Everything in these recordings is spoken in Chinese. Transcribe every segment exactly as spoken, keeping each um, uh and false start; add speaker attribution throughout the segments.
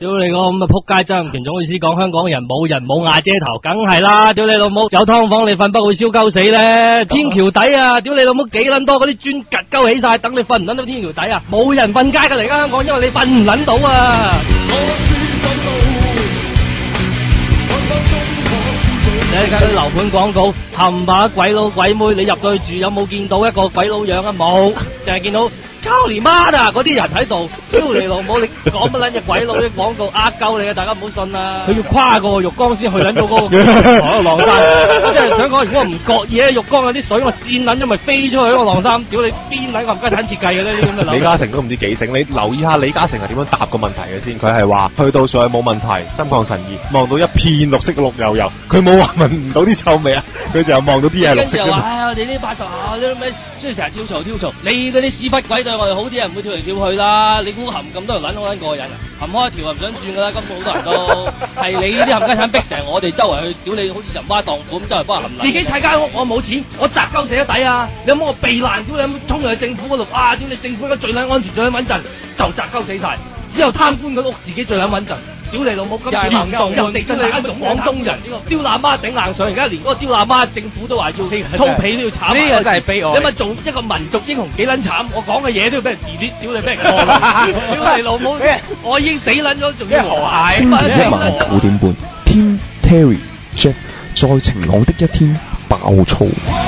Speaker 1: 屌你個咁嘅仆街曾蔭權總好意思講香港人冇人冇瓦遮頭，梗係啦！屌你老母有劏房你瞓不會燒鳩死咧？天橋底啊！屌你老母幾撚多嗰啲磚趌鳩起晒，等你瞓唔撚到天橋底啊！冇人瞓街㗎嚟家香港，因為你瞓唔撚到啊！你睇啲樓盤廣告，冚唪唥鬼佬鬼妹，你入到去住有冇見到一個鬼佬樣啊？冇，淨係見到。操你媽啊！嗰啲人喺度，屌你老母！你講乜撚隻鬼佬啲廣告呃鳩你啊！大家唔好信啊！佢要跨過浴缸先去撚到嗰個浪山。我真係想講，如果我唔覺意咧，浴缸有啲水，我跣撚咗咪飛出去嗰個浪山。屌你邊撚個唔雞蛋設計嘅呢啲咁嘅樓？
Speaker 2: 李嘉誠都唔知幾醒，你留意下李嘉誠係點樣答個問題嘅先。佢係話去到上去冇問題，心曠神怡，望到一片綠色綠油油。佢冇話聞唔到啲臭味啊，佢就係望到啲嘢綠色。跟住話唉，我哋呢八頭啊，啲咩中意成日跳槽跳槽，你嗰啲屎忽鬼對我哋好啲人唔會跳嚟跳去啦。你估含咁多條撚好撚過癮啊？含開一條唔想轉噶啦，根本好多人都係你呢啲冚家產逼成我哋周圍去屌你，好似人蛙蕩婦咁周圍幫人冚。自己睇間屋我冇錢，我砸鳩死得抵啊！你有冇我避難？屌你有冇衝入去政府嗰度啊？屌你政府而家最撚安全最撚穩陣，就砸鳩死晒。之後貪官嗰屋自己最撚穩陣。屌你老母！今次行動人哋真係一種廣東人，刁喇媽頂硬上，而家連嗰個刁喇媽政府都話要粗皮都要炒。呢個真係悲哀。因為做一個民族英雄幾撚慘，我講嘅嘢都要俾人 delete，屌你俾人過。屌你老母！我已經死撚咗，仲要和諧。
Speaker 3: 星期一晚九點半 ，Tim Terry Jeff 在晴朗的一天爆粗。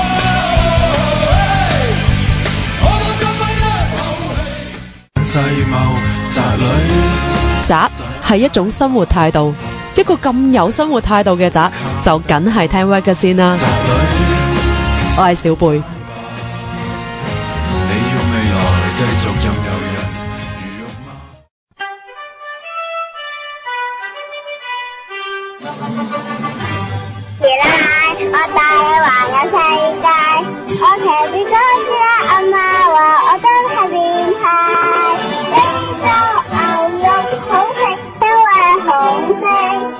Speaker 4: 宅係一種生活態度，一個咁有生活態度嘅宅，就梗係聽 Reggae 先啦。我係小貝。
Speaker 5: 原來我帶你環遊世界，我騎住公車，阿媽話我真係變態。非洲牛肉好食，因為紅色。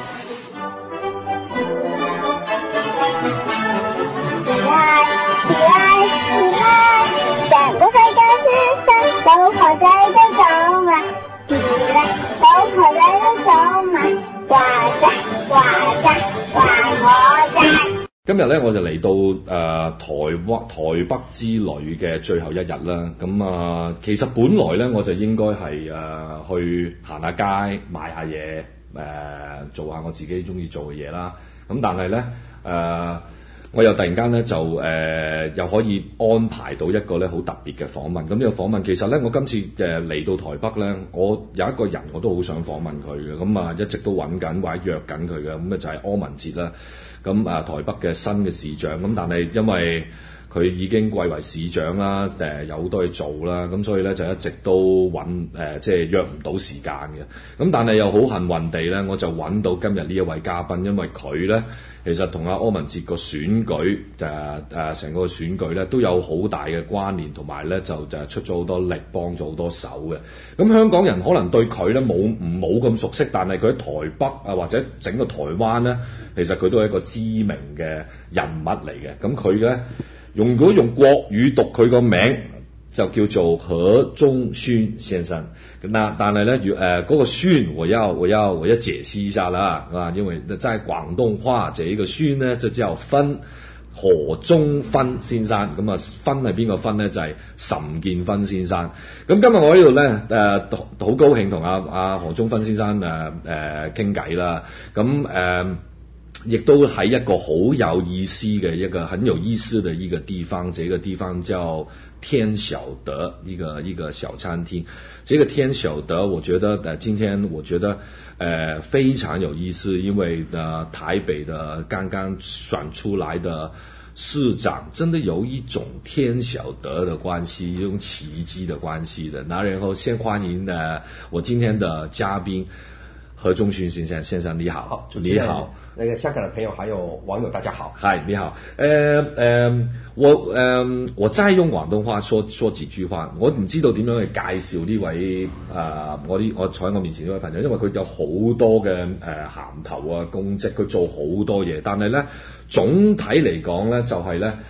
Speaker 5: 原來原來原來，成個世界舒適，老婆仔都講啦，原來老婆仔都講啦，話啫話啫話我啫。
Speaker 6: 今日咧我就嚟到誒、呃、台灣台北之旅嘅最後一日啦，咁啊、呃、其實本來咧我就應該係誒、呃、去行下街買下嘢，誒、呃、做下我自己中意做嘅嘢啦，咁但係咧誒我又突然間咧就誒、呃、又可以安排到一個咧好特別嘅訪問，咁呢個訪問其實咧我今次誒嚟到台北咧，我有一個人我都好想訪問佢嘅，咁啊一直都揾緊或者約緊佢嘅，咁啊就係柯文哲啦。咁啊，台北嘅新嘅市長，咁但係因為佢已經貴為市長啦，誒有好多嘢做啦，咁所以咧就一直都揾誒、呃、即係約唔到時間嘅。咁但係又好幸運地咧，我就揾到今日呢一位嘉賓，因為佢咧其實同阿柯文哲個選舉誒誒成個選舉咧都有好大嘅關聯，同埋咧就就出咗好多力，幫咗好多手嘅。咁香港人可能對佢咧冇唔冇咁熟悉，但係佢喺台北啊或者整個台灣咧，其實佢都係一個知名嘅人物嚟嘅。咁佢咧用如果用國語讀佢個名就叫做何忠勳先生。那但係咧，誒、呃、嗰、那個勳我要我要我要解析一下啦，啊，因為在廣東話這一個勳呢就叫分。何忠勳先生，咁啊勳係邊個勳咧？就係、是、岑建勳先生。咁今日我喺度咧誒好高興同阿阿何忠勳先生誒誒傾偈啦。咁誒亦都喺一個好有意思嘅一個很有意思嘅一個地方，這個地方叫天曉德，一個一個小餐廳。這個天曉德，我覺得誒今天我覺得。呃，非常有意思，因為呃台北的剛剛選出來的市長，真的有一種天曉德的關係，一種奇蹟的關係的。那然後先歡迎呢我今天的嘉賓何忠勳先生，先生你好，
Speaker 7: 好，
Speaker 6: 你好，
Speaker 7: 那個香港的朋友還有網友大家好，
Speaker 6: 嗨，你好，呃呃我呃我再用廣東話說說幾句話，我唔知道點樣去介紹呢位啊、呃、我啲我坐喺我面前呢位朋友，因為佢有好多嘅誒銜頭啊功績，佢做好多嘢，但係咧總體嚟講咧就係、是、咧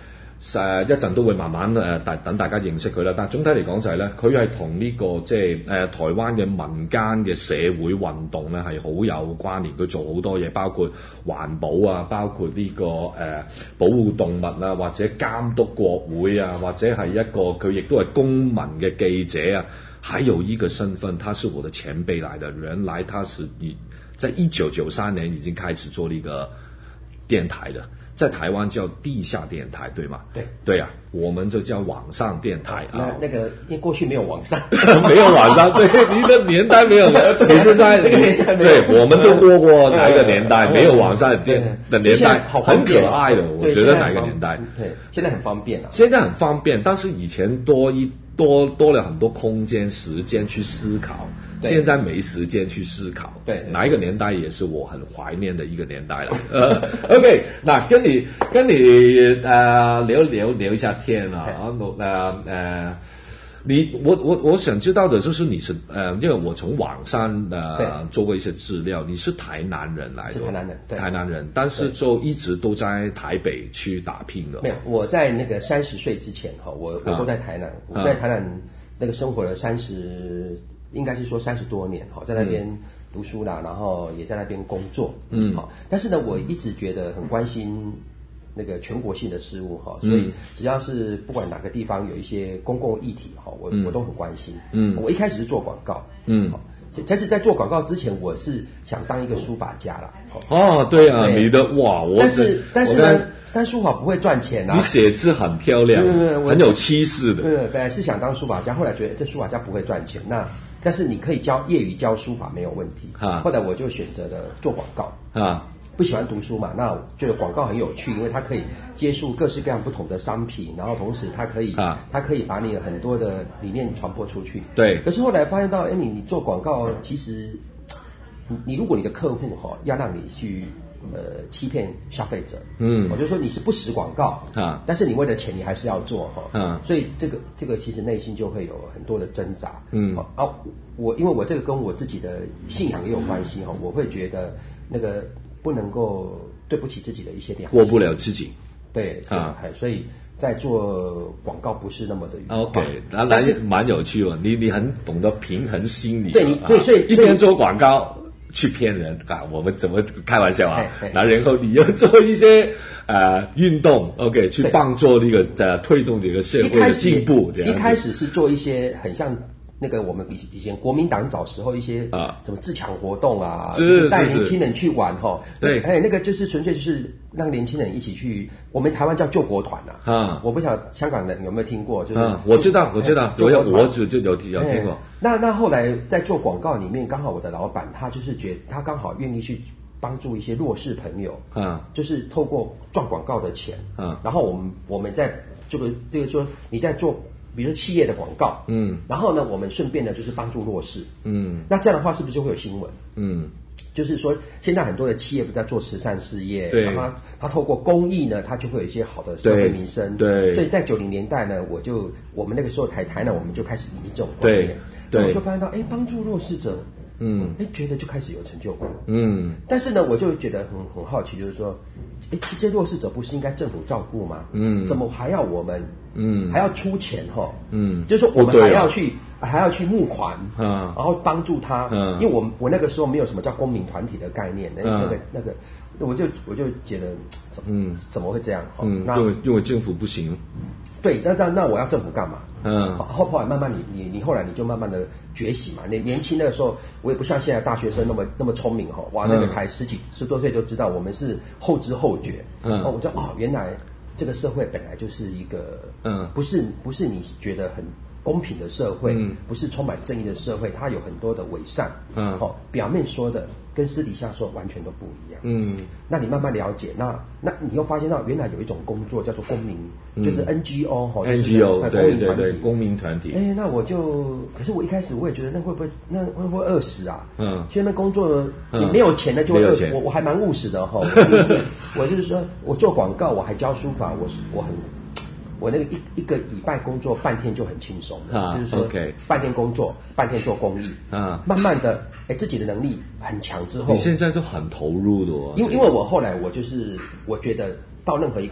Speaker 6: 誒一陣都會慢慢誒大等大家認識佢啦。但係總體嚟講就係咧，佢係同呢個即係誒台灣嘅民間嘅社會運動咧係好有關聯。佢做好多嘢，包括環保啊，包括呢、這個誒、呃、保護動物啊，或者監督國會啊，或者係一個佢亦都係公民嘅記者啊。還有一個身份，他是我的前輩來的，原來他是以在一九九三年已經開始做呢個電台的。在台灣叫地下電台，對嗎？
Speaker 7: 對，
Speaker 6: 對啊，我們就叫網上電台
Speaker 7: 那
Speaker 6: 啊。
Speaker 7: 那個因為過去沒有網上，
Speaker 6: 沒有網上，對，你的年代沒有，你現在對，我們都過過哪一個年代？沒有網上電的年代，很可愛的，我覺得哪個年代？
Speaker 7: 對，現在很方便啊。
Speaker 6: 現在很方便，但是以前多一多多了很多空間、時間去思考。現在沒時間去思考，
Speaker 7: 對，對，
Speaker 6: 哪一個年代也是我很懷念的一個年代了。呃，OK，那跟你跟你呃聊聊聊一下天啊，然後呃呃，你我我我想知道的就是你是呃，因為我從網上呃做過一些資料，你是台南人來的，
Speaker 7: 是台南人，對，
Speaker 6: 台南人，但是就一直都在台北去打拼的。
Speaker 7: 沒有，我在那個三十歲之前哈，我我都在台南，我在台南那個生活了三十。應該是說三十多年哈，在那邊讀書啦，然後也在那邊工作，嗯，好，但是呢，我一直覺得很關心那個全國性的事務哈，所以只要是不管哪個地方有一些公共議題哈，我我都很關心，嗯，我一開始是做廣告，嗯，好，但是在做廣告之前，我是想當一個書法家啦，
Speaker 6: 哦，對啊，你的哇，我
Speaker 7: 但是但是呢，但書法不會賺錢啊，
Speaker 6: 你寫字很漂亮，很有氣勢的，
Speaker 7: 對，本來是想當書法家，後來覺得這書法家不會賺錢，那但是你可以教業餘教書法沒有問題，啊，後來我就選擇了做廣告，啊，不喜歡讀書嘛，那我覺得廣告很有趣，因為它可以接觸各式各樣不同的商品，然後同時它可以，啊，它可以把你很多的理念傳播出去，對。可是後來發現到，哎，你你做廣告，其實你如果你的客戶哈要讓你去呃欺騙消費者，嗯，我就說你是不實廣告，啊，但是你為了錢你還是要做哈，嗯，所以這個這個其實內心就會有很多的掙扎，嗯，啊，我因為我這個跟我自己的信仰也有關係哈，我會覺得那個不能夠對不起自己的一些良心，
Speaker 6: 過不了自己，
Speaker 7: 對啊，所以在做廣告不是那麼的愉快。
Speaker 6: OK， 那那蠻有趣哦，你你很懂得平衡心理，
Speaker 7: 對你對，所以
Speaker 6: 一邊做廣告去騙人啊，我們怎麼開玩笑啊？那然後你要做一些呃運動 ，OK， 去幫助那個呃推動這個社會的進步。這樣，
Speaker 7: 一開始是做一些很像那個我們以以前國民黨早時候一些啊什麼自強活動啊，就是帶年輕人去玩哈。對，哎，那個就是純粹就是讓年輕人一起去，我們台灣叫救國團吶。啊，我不曉得香港人有沒有聽過？就是
Speaker 6: 啊，我知道，我知道，我有我就就有有聽過。
Speaker 7: 那那後來在做廣告裡面，剛好我的老闆他就是覺得他剛好願意去幫助一些弱勢朋友，啊，就是透過賺廣告的錢，啊，然後我們我們在這個這個說你在做，比如說企業的廣告，嗯，然後呢，我們順便呢就是幫助弱勢，嗯，那這樣的話是不是就會有新聞？嗯，就是說現在很多的企業不在做慈善事業，對，然後他他透過公益呢，他就會有一些好的社會民生，對，所以在九零年代呢，我就我們那個時候台台呢，我們就開始引這種觀念，對，對，我就發現到，哎，幫助弱勢者，嗯，哎，覺得就開始有成就感，嗯，但是呢，我就覺得很很好奇，就是說，哎，這些弱勢者不是應該政府照顧嗎？嗯，怎麼還要我們？嗯，還要出錢哈，嗯，就是說我們還要去、哦、還要去募款，嗯，然後幫助他，嗯，因為我我那個時候沒有什麼叫公民團體的概念，那、嗯、那個那個，我就我就覺得，嗯，怎麼會這樣？
Speaker 6: 嗯，那因為因為政府不行，
Speaker 7: 對，那那那我要政府幹嘛？嗯，後後來慢慢你你你後來你就慢慢的覺醒嘛，你年輕那個時候我也不像現在大學生那麼那麼聰明哈，哇，那個才十幾十多歲就知道我們是後知後覺，嗯，哦，我就哦原來。這個社會本來就是一個，嗯，不是不是你覺得很公平的社會，嗯，不是充滿正義的社會，它有很多的偽善，嗯，哦，表面說的跟私底下說完全都不一樣，嗯，那你慢慢了解，那那你又發現到原來有一種工作叫做公民，嗯、就是 N G O 哈、哦、
Speaker 6: ，N G O 對對對，公民團體，
Speaker 7: 哎，那我就，可是我一開始我也覺得那會不會那會不會餓死啊？嗯，去那邊工作你沒有錢的就會餓死，我我還蠻務實的哈、哦，我就是我就是說我做廣告我還教書法，我我很。我那個一一個禮拜工作半天就很輕鬆的，啊、就是說半天工作半天做公益，啊，慢慢的哎自己的能力很強之後，
Speaker 6: 你現在就很投入的哦，
Speaker 7: 因為因為我後來我就是我覺得到任何一個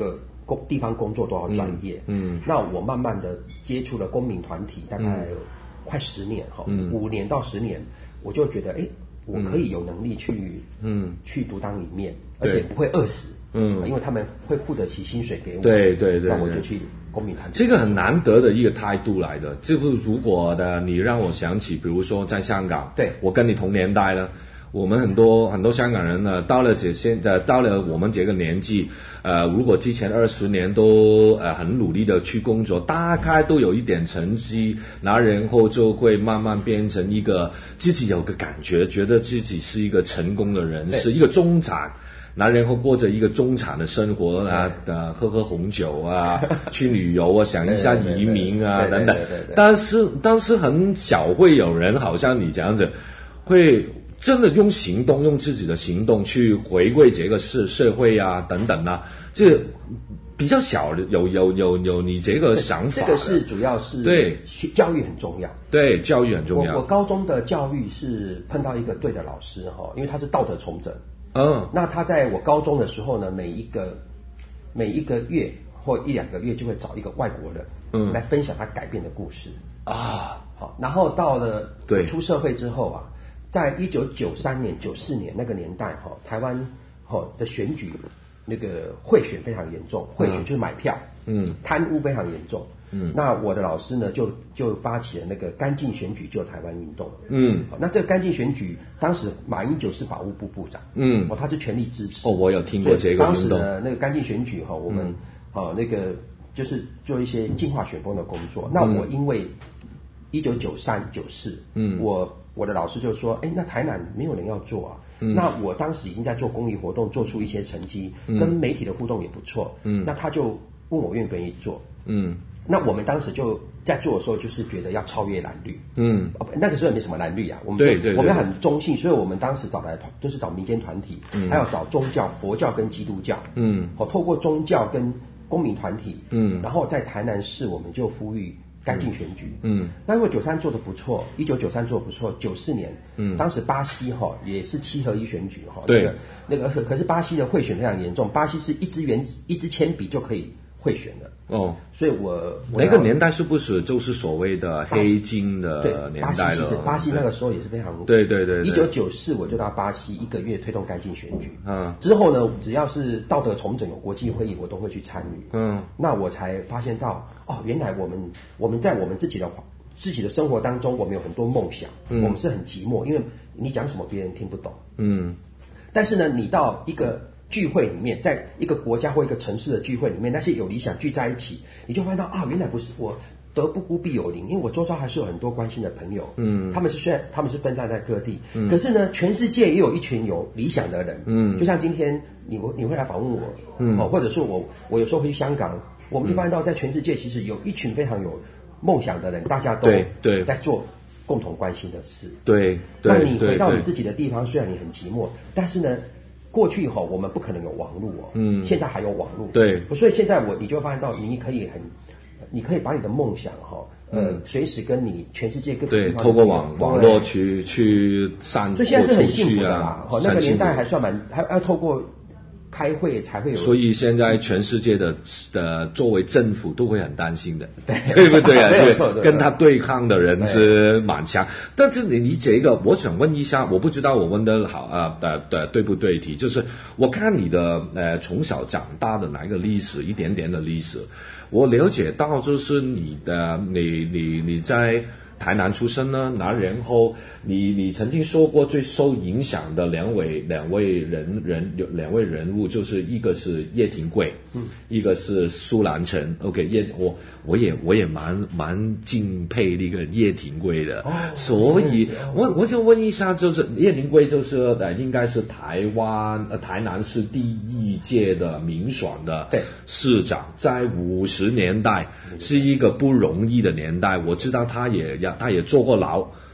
Speaker 7: 工地方工作都要专业。嗯，嗯那我慢慢的接触了公民团体，大概快十年哈，嗯、五年到十年，我就觉得哎，我可以有能力去嗯去独当一面，而且不会饿死。嗯，因为他们会付得起薪水给我。
Speaker 6: 对对 对, 对，
Speaker 7: 那我就去公民团体。
Speaker 6: 这个很难得的一个态度来的。就是如果的你让我想起，比如说在香港，
Speaker 7: 对，
Speaker 6: 我跟你同年代了。我们很多很多香港人呢，到了这些呃，到了我们这个年纪，呃，如果之前二十年都呃很努力的去工作，大概都有一点成绩，然后就会慢慢变成一个自己有个感觉，觉得自己是一个成功的人，是一个中产。然后过着一个中产的生活啊，呃，喝喝红酒啊，去旅游啊，想一下移民啊等等。但是但是很少会有人好像你这样子，会真的用行动，用自己的行动去回馈这个社社会啊等等啊，这比较小有有有有你这个想法。
Speaker 7: 这个是主要是
Speaker 6: 对
Speaker 7: 教育很重要。
Speaker 6: 对，教育很重要。
Speaker 7: 我我高中的教育是碰到一个对的老师哈，因为他是道德重整。
Speaker 6: 嗯，
Speaker 7: 那他在我高中的时候呢，每一个每一个月或一两个月就会找一个外国人，嗯，来分享他改变的故事啊。好，然后到了对出社会之后啊，在一九九三年、九四年那个年代哈，台湾哈的选举那个贿选非常严重，贿选就是买票，嗯，贪污非常严重。嗯，那我的老师呢，就就发起了那个干净选举救台湾运动。嗯，好，那这个干净选举，当时马英九是法务部部长，嗯，哦，他是全力支持。
Speaker 6: 哦，我有听过这个运动。
Speaker 7: 当时呢，那个干净选举哈，我们、嗯、哦那个就是做一些净化选风的工作。那我因为一九九三九四，嗯，我我的老师就说，哎，那台南没有人要做啊。嗯、那我当时已经在做公益活动，做出一些成绩，嗯、跟媒体的互动也不错。嗯，那他就问我愿不愿意做。嗯。那我们当时就在做的时候，就是觉得要超越蓝绿，嗯，那个时候也没什么蓝绿啊，我们
Speaker 6: 对 对, 对，
Speaker 7: 我们很中性，所以我们当时找来都是找民间团体，嗯，还要找宗教，佛教跟基督教，嗯，好，透过宗教跟公民团体，嗯，然后在台南市我们就呼吁干净选举，嗯，那因为九三做的不错，一九九三做的不错，九四年，嗯，当时巴西哈也是七合一选举哈，
Speaker 6: 对，
Speaker 7: 那个那个可是巴西的贿选非常严重，巴西是一支原一支铅笔就可以贿选的。哦，所以我
Speaker 6: 那个年代是不是就是所谓的黑金的年代了？
Speaker 7: 巴西其实巴西那个时候也是非常
Speaker 6: 对对对。
Speaker 7: 一九九四我就到巴西一个月推动干净选举，嗯，之后呢，只要是道德重整有国际会议，我都会去参与，嗯，那我才发现到哦，原来我们我们在我们自己的自己的生活当中，我们有很多梦想，嗯，我们是很寂寞，因为你讲什么别人听不懂，嗯，但是呢，你到一个聚会里面，在一个国家或一个城市的聚会里面，那些有理想聚在一起，你就发现到啊，原来不是我德不孤必有邻，因为我周遭还是有很多关心的朋友，嗯，他们是虽然他们是分散在各地，嗯，可是呢，全世界也有一群有理想的人，嗯，就像今天你你会来访问我，嗯，哦，或者是我我有时候会去香港，我们就发现到在全世界其实有一群非常有梦想的人，大家都
Speaker 6: 对
Speaker 7: 在做共同关心的事，
Speaker 6: 对，
Speaker 7: 那你回到你自己的地方，虽然你很寂寞，但是呢。过去哈，我们不可能有网络哦，嗯，现在还有网络，
Speaker 6: 对，
Speaker 7: 所以现在我你就会发现到，你可以很，你可以把你的梦想哈，呃，随时跟你全世界各个地方
Speaker 6: 对，透过网网络去去散，
Speaker 7: 所以现在是很幸福的啦，哈，那个年代还算蛮，还要透过开会才会有，
Speaker 6: 所以现在全世界的的作为政府都会很担心的，对对不对啊？
Speaker 7: 没有错，
Speaker 6: 跟他对抗的人是蛮强。但是你你这个，我想问一下，我不知道我问的好啊的的对不对题，就是我看你的呃从小长大的哪一个历史，一点点的历史，我了解到就是你的你你你在台南出生呢，然后你你曾经说过最受影响的两位两位人人两位人物，就是一个是叶廷贵，嗯，一个是苏兰成。OK， 叶我我也我也蛮蛮敬佩那个叶廷贵的，哦，所以我我就问一下，就是叶廷贵就是呃应该是台湾呃台南市第一届的民选的市长，在五十年代是一个不容易的年代，我知道他也要。他也坐过牢，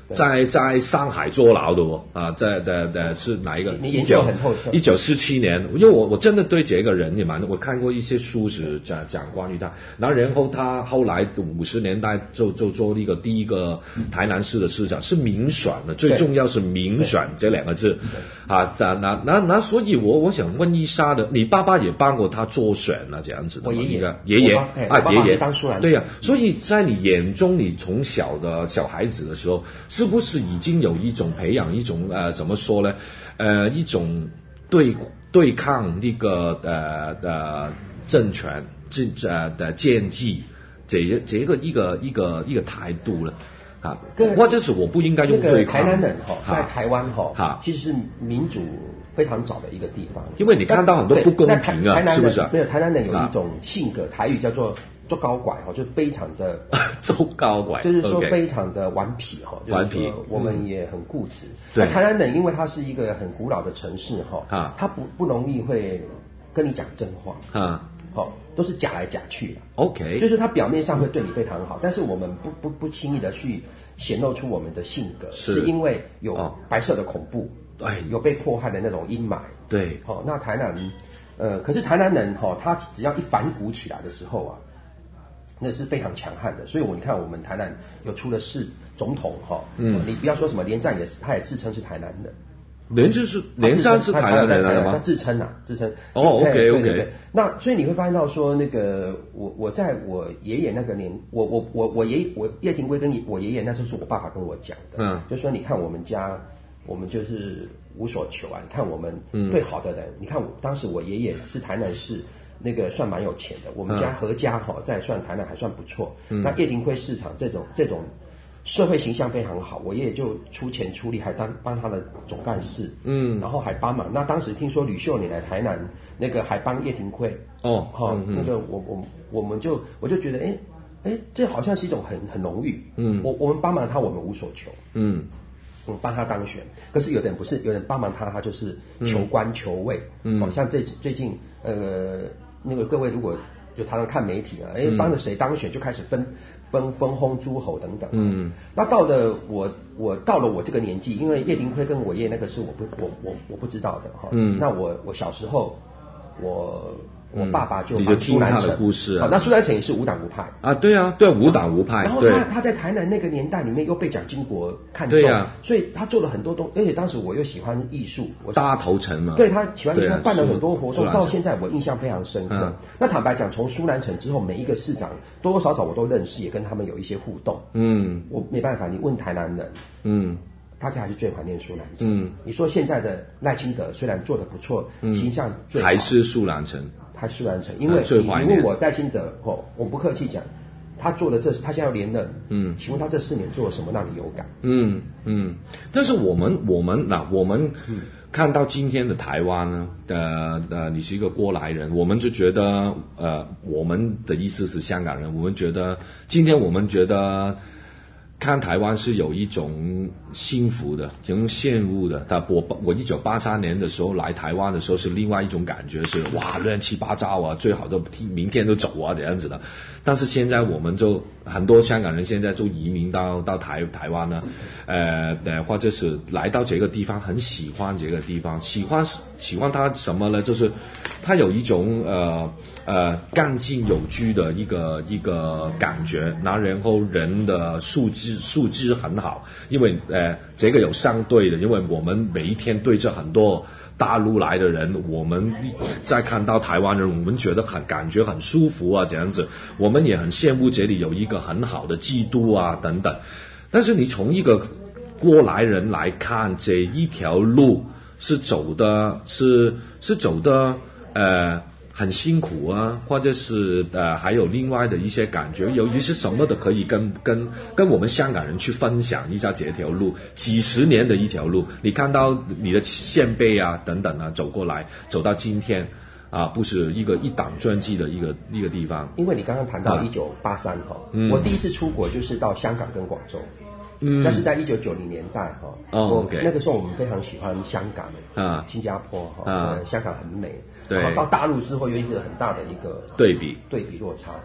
Speaker 6: 在在上海坐牢的哦，啊，在的的是哪一个？
Speaker 7: 你研究很透彻。
Speaker 6: 一九四七年，因为我我真的对这个人也蛮，我看过一些书是讲讲关于他，然后然后他后来五十年代就就做那个第一个台南市的市长，是民选的，最重要是民选这两个字啊，那那那那，所以我我想问一下的，你爸爸也帮过他做选啊，这样子的，
Speaker 7: 我爷爷
Speaker 6: 爷爷啊爷爷
Speaker 7: 当苏南，
Speaker 6: 对呀、啊，所以在你眼中，你从小的小孩子的时候，是不是已经有一种培养一种呃怎么说呢？呃一种对对抗那个呃呃政权政呃的建制，这这个一个一个一个态度了啊，或者是我不应该用对抗。
Speaker 7: 那个台南人哈，在台湾哈，其实是民主非常早的一一个地方，
Speaker 6: 因为你看到很多不公平啊，是不是、啊？
Speaker 7: 没有，台南人有一种性格，台语叫做做高拐哈，就非常的
Speaker 6: 做高拐，
Speaker 7: 就是说非常的顽皮哈，
Speaker 6: 顽皮，
Speaker 7: 我们也很固执。
Speaker 6: 对、
Speaker 7: 嗯，台南人因为它是一个很古老的城市哈，啊，它不不容易会跟你讲真话啊，好，都是假来假去的。
Speaker 6: OK，
Speaker 7: 就是他表面上会对你非常好，但是我们不不不轻易的去显露出我们的性格，是, 是因为有白色的恐怖。
Speaker 6: 对，
Speaker 7: 有被迫害的那种阴霾。
Speaker 6: 对，
Speaker 7: 好、哦，那台南，呃，可是台南人哈、哦，他只要一反骨起来的时候啊，那是非常强悍的。所以我你看，我们台南有出了市总统哈、哦，嗯，你不要说什么连战也是，他也自称是台南人。
Speaker 6: 连就是连战是台南人来的吗？
Speaker 7: 他自称啊，自称。
Speaker 6: 哦 ，OK OK
Speaker 7: 对对对。那所以你会发现到说，那个我我在我爷爷那个年，我我我我爷我叶廷圭跟我爷爷那时候是我爸爸跟我讲的，嗯，就说你看我们家。我们就是无所求啊！你看我们对好的人，嗯、你看我当时我爷爷是台南市那个算蛮有钱的，我们家何家哈、哦、在算台南还算不错。嗯、那叶廷圭市长这种这种社会形象非常好，我爷爷就出钱出力，还当帮他的总干事，嗯，然后还帮忙。那当时听说吕秀莲来台南，那个还帮叶廷圭哦，哈、嗯，那个我我我们就我就觉得哎哎，这好像是一种很很荣誉，嗯，我我们帮忙他，我们无所求，嗯。我帮他当选，可是有的人不是，有人帮忙他，他就是求官求位。嗯，好、哦、像这最近呃那个各位如果就常常看媒体啊，哎帮着谁当选就开始分分分封诸侯等等。嗯，那到了我我到了我这个年纪，因为叶廷圭跟我爷爷那个是我不我我我不知道的哈。嗯，那我我小时候我。我爸爸就
Speaker 6: 帮苏南成的故事啊，
Speaker 7: 那苏南成也是无党无派
Speaker 6: 啊，对啊，对无党无派。
Speaker 7: 然后他他在台南那个年代里面又被蒋经国看中，对啊，所以他做了很多东西，而且当时我又喜欢艺术，我
Speaker 6: 大头城嘛，
Speaker 7: 对他喜欢他办了很多活动，到现在我印象非常深刻。嗯、那坦白讲，从苏南成之后，每一个市长多多少少我都认识，也跟他们有一些互动。嗯，我没办法，你问台南人，嗯。大家还是最怀念苏南成。嗯，你说现在的赖清德虽然做得不错，嗯、形象最好
Speaker 6: 还是苏南成，
Speaker 7: 还是苏南成，因为你你问我赖清德哦，我不客气讲，他做的这他现在要连任，嗯，请问他这四年做了什么让你有感？
Speaker 6: 嗯嗯，但是我们我们那我们看到今天的台湾呢，呃呃，你是一个过来人，我们就觉得呃，我们的意思是香港人，我们觉得今天我们觉得。看台湾是有一种幸福的，有一种羡慕的。但我我一九八三年的时候来台湾的时候是另外一种感觉，是哇乱七八糟啊，最好都明天都走啊这样子的。但是现在我们就很多香港人现在就移民到到台台湾呢，呃呃或者是来到这个地方，很喜欢这个地方，喜欢喜欢它什么呢？就是它有一种呃呃干净有序的一个一个感觉，然后人的素质。素质很好，因为呃这个有相对的，因为我们每一天对着很多大陆来的人，我们再看到台湾人，我们觉得很感觉很舒服啊，这样子，我们也很羡慕这里有一个很好的基督啊等等。但是你从一个过来人来看，这一条路是走的，是是走的呃。很辛苦啊，或者是呃还有另外的一些感觉，有一些什么的可以跟跟跟我们香港人去分享一下这条路，几十年的一条路，你看到你的先辈啊等等啊走过来，走到今天啊，不是一个一党专制的一个一个地方。
Speaker 7: 因为你刚刚谈到一九八三哈，我第一次出国就是到香港跟广州。嗯，那是在一九九零年代哈，哦 ，OK， 那个时候我们非常喜欢香港啊，新加坡哈，啊，香港很美，对，然后到大陆之后有一个很大的一个
Speaker 6: 对比，
Speaker 7: 对比落差。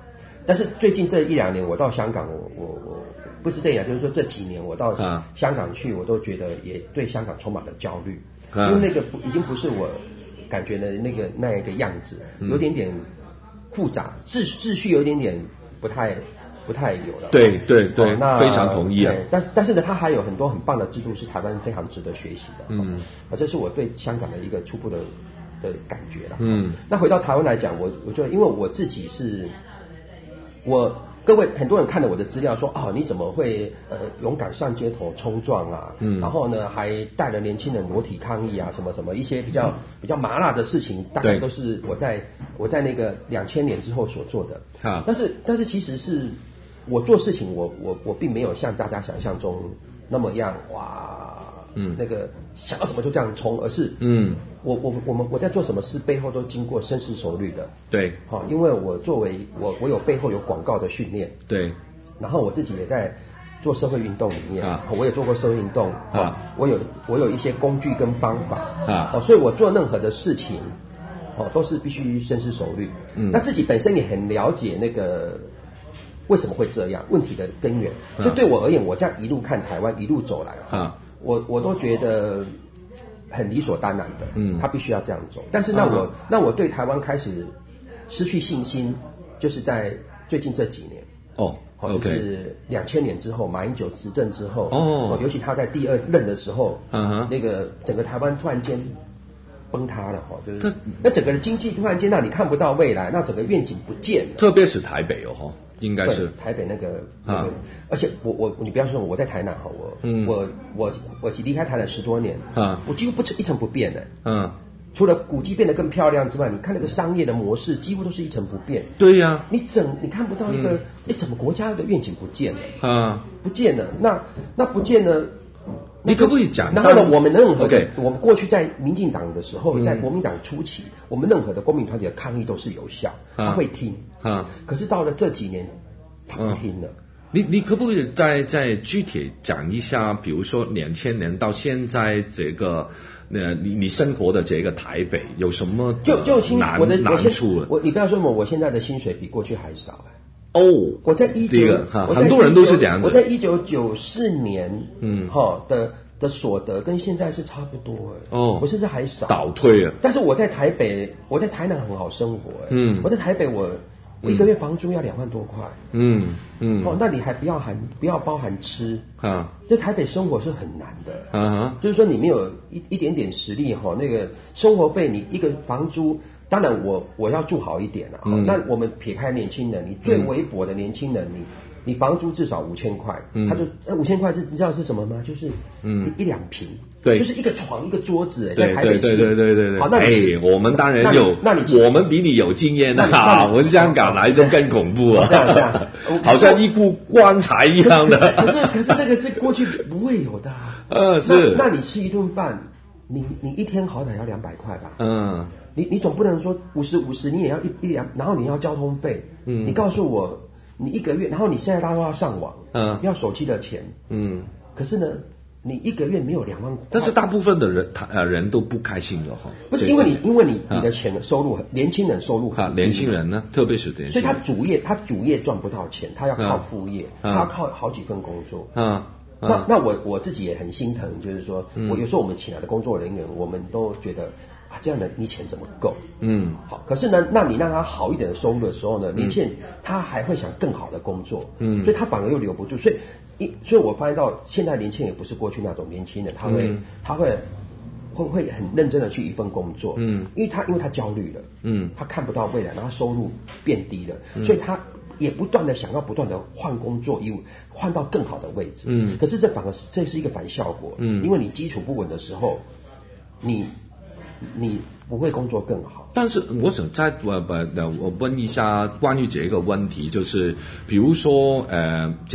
Speaker 7: 但是最近这一两年我到香港，我我我不是这样，就是说这几年我到香港去，我都觉得也对香港充满了焦虑，啊、因为那个不已经不是我感觉的那个那一个样子，有点点复杂，秩秩序有一点点不太不太有了。
Speaker 6: 对对对，
Speaker 7: 哦、那
Speaker 6: 非常同意啊。
Speaker 7: 但但是呢，它还有很多很棒的制度是台湾非常值得学习的。嗯，啊，这是我对香港的一个初步的的感觉了。嗯，那回到台湾来讲，我我觉得因为我自己是，我各位很多人看了我的资料说，哦，你怎么会呃勇敢上街头冲撞啊？嗯，然后呢还带了年轻人裸体抗议啊，什么什么一些比较、嗯、比较麻辣的事情，大概都是我在我在那个两千年之后所做的。啊，但是但是其实是我做事情我，我我我并没有像大家想象中那么样哇，嗯，那个想到什么就这样冲，而是嗯，我我我们我在做什么事背后都经过深思熟虑的。对，好、哦，因为我作为我我有背后有广告的训练，对，然后我自己也在做社会运动里面啊，我也做过社会运动啊、哦，我有我有一些工具跟方法啊，哦，所以我做任何的事情哦都是必须深思熟虑。嗯，那自己本身也很了解那个为什么会这样，问题的根源。所以对我而言，我这样一路看台湾，一路走来啊，我我都觉得很理所当然的，嗯，他必须要这样走。但是那我、啊、那我对台湾开始失去信心，就是在最近这几年哦，哦，就是两千年之后，马英九执政之后哦，尤其他在第二任的时候，嗯哼，那个整个台湾突然间崩塌了哈，就是那整个经济突然间让你看不到未来，那整个愿景不见了，
Speaker 6: 特别是台北哦哈。应该是
Speaker 7: 台北那个那个，啊、而且我我你不要说我在台南哈，我、嗯、我我我离开台南十多年啊，我几乎不一成不变的，嗯，除了古迹变得更漂亮之外，你看那个商业的模式几乎都是一成不变。
Speaker 6: 对呀、啊，
Speaker 7: 你整你看不到一个，哎、嗯，整个国家的愿景不见了
Speaker 6: 啊，
Speaker 7: 不见了，那那不见了。
Speaker 6: 你可不可以讲？
Speaker 7: 然后呢，我们任何的， okay. 我们过去在民进党的时候，在国民党初期，嗯、我们任何的公民团体的抗议都是有效，他会听。啊，可是到了这几年，他不听了。
Speaker 6: 嗯、你你可不可以再再具体讲一下？比如说两千年到现在这个，呃，你你生活的这个台北有什么
Speaker 7: 就就薪我的
Speaker 6: 难处了？
Speaker 7: 我你不要说我，我现在的薪水比过去还少、欸。
Speaker 6: 哦，
Speaker 7: 我在一九，
Speaker 6: 很多人都是这样子。
Speaker 7: 我在一九九四年，嗯，哈的的所得跟现在是差不多哎，哦，我甚至还少，
Speaker 6: 倒退了。
Speaker 7: 但是我在台北，我在台南很好生活哎，嗯，我在台北我我一个月房租要两万多块，嗯嗯，哦，那你还不要含不要包含吃啊，在台北生活是很难的，啊，就是说你没有一一点点实力哈，那个生活费你一个房租。当然我我要住好一点啊、嗯、那我们撇开年轻人，你最微薄的年轻人，你你房租至少五千块，嗯，他就呃五千块是你知道是什么吗？就是嗯一两平，对，就是一个床一个桌子，哎，在台北市，
Speaker 6: 对对对对对。
Speaker 7: 好，那你、
Speaker 6: 哎、我们当然有，那你我们比你有经验啊，我们香港来就更恐怖啊，
Speaker 7: 这样这样，
Speaker 6: 好像一副棺材一样的。
Speaker 7: 可是可是这个是过去不会有的、啊，
Speaker 6: 嗯是
Speaker 7: 那。那你吃一顿饭，你你一天好歹要两百块吧？嗯。你你总不能说五十五十，你也要一一两，然后你要交通费，嗯，你告诉我你一个月，然后你现在大家都要上网，嗯，要手机的钱，嗯，可是呢，你一个月没有两万块，
Speaker 6: 但是大部分的人他呃人都不开心了哈，
Speaker 7: 不是因为你因为你你的钱收入很，年轻人收入很，
Speaker 6: 年轻人呢，特别是年轻人，
Speaker 7: 所以他主业他主业赚不到钱，他要靠副业，他要靠好几份工作，嗯。那那我我自己也很心疼，就是说，嗯、我有时候我们请来的工作人员，我们都觉得啊，这样的你钱怎么够？嗯，好，可是呢，那你让他好一点的收入的时候呢，年轻人他还会想更好的工作，嗯，所以他反而又留不住，所以一，所以我发现到现在年轻人也不是过去那种年轻人，他会、嗯、他会会会很认真的去一份工作，嗯，因为他因为他焦虑了，嗯，他看不到未来，然后收入变低了，嗯、所以他。也不断的想要不断的换工作，又换到更好的位置。嗯，可是这反而是这是一个反效果。嗯，因为你基础不稳的时候，你你不会工作更好。
Speaker 6: 但是我想再我我我问一下关于这个问题，就是比如说呃这几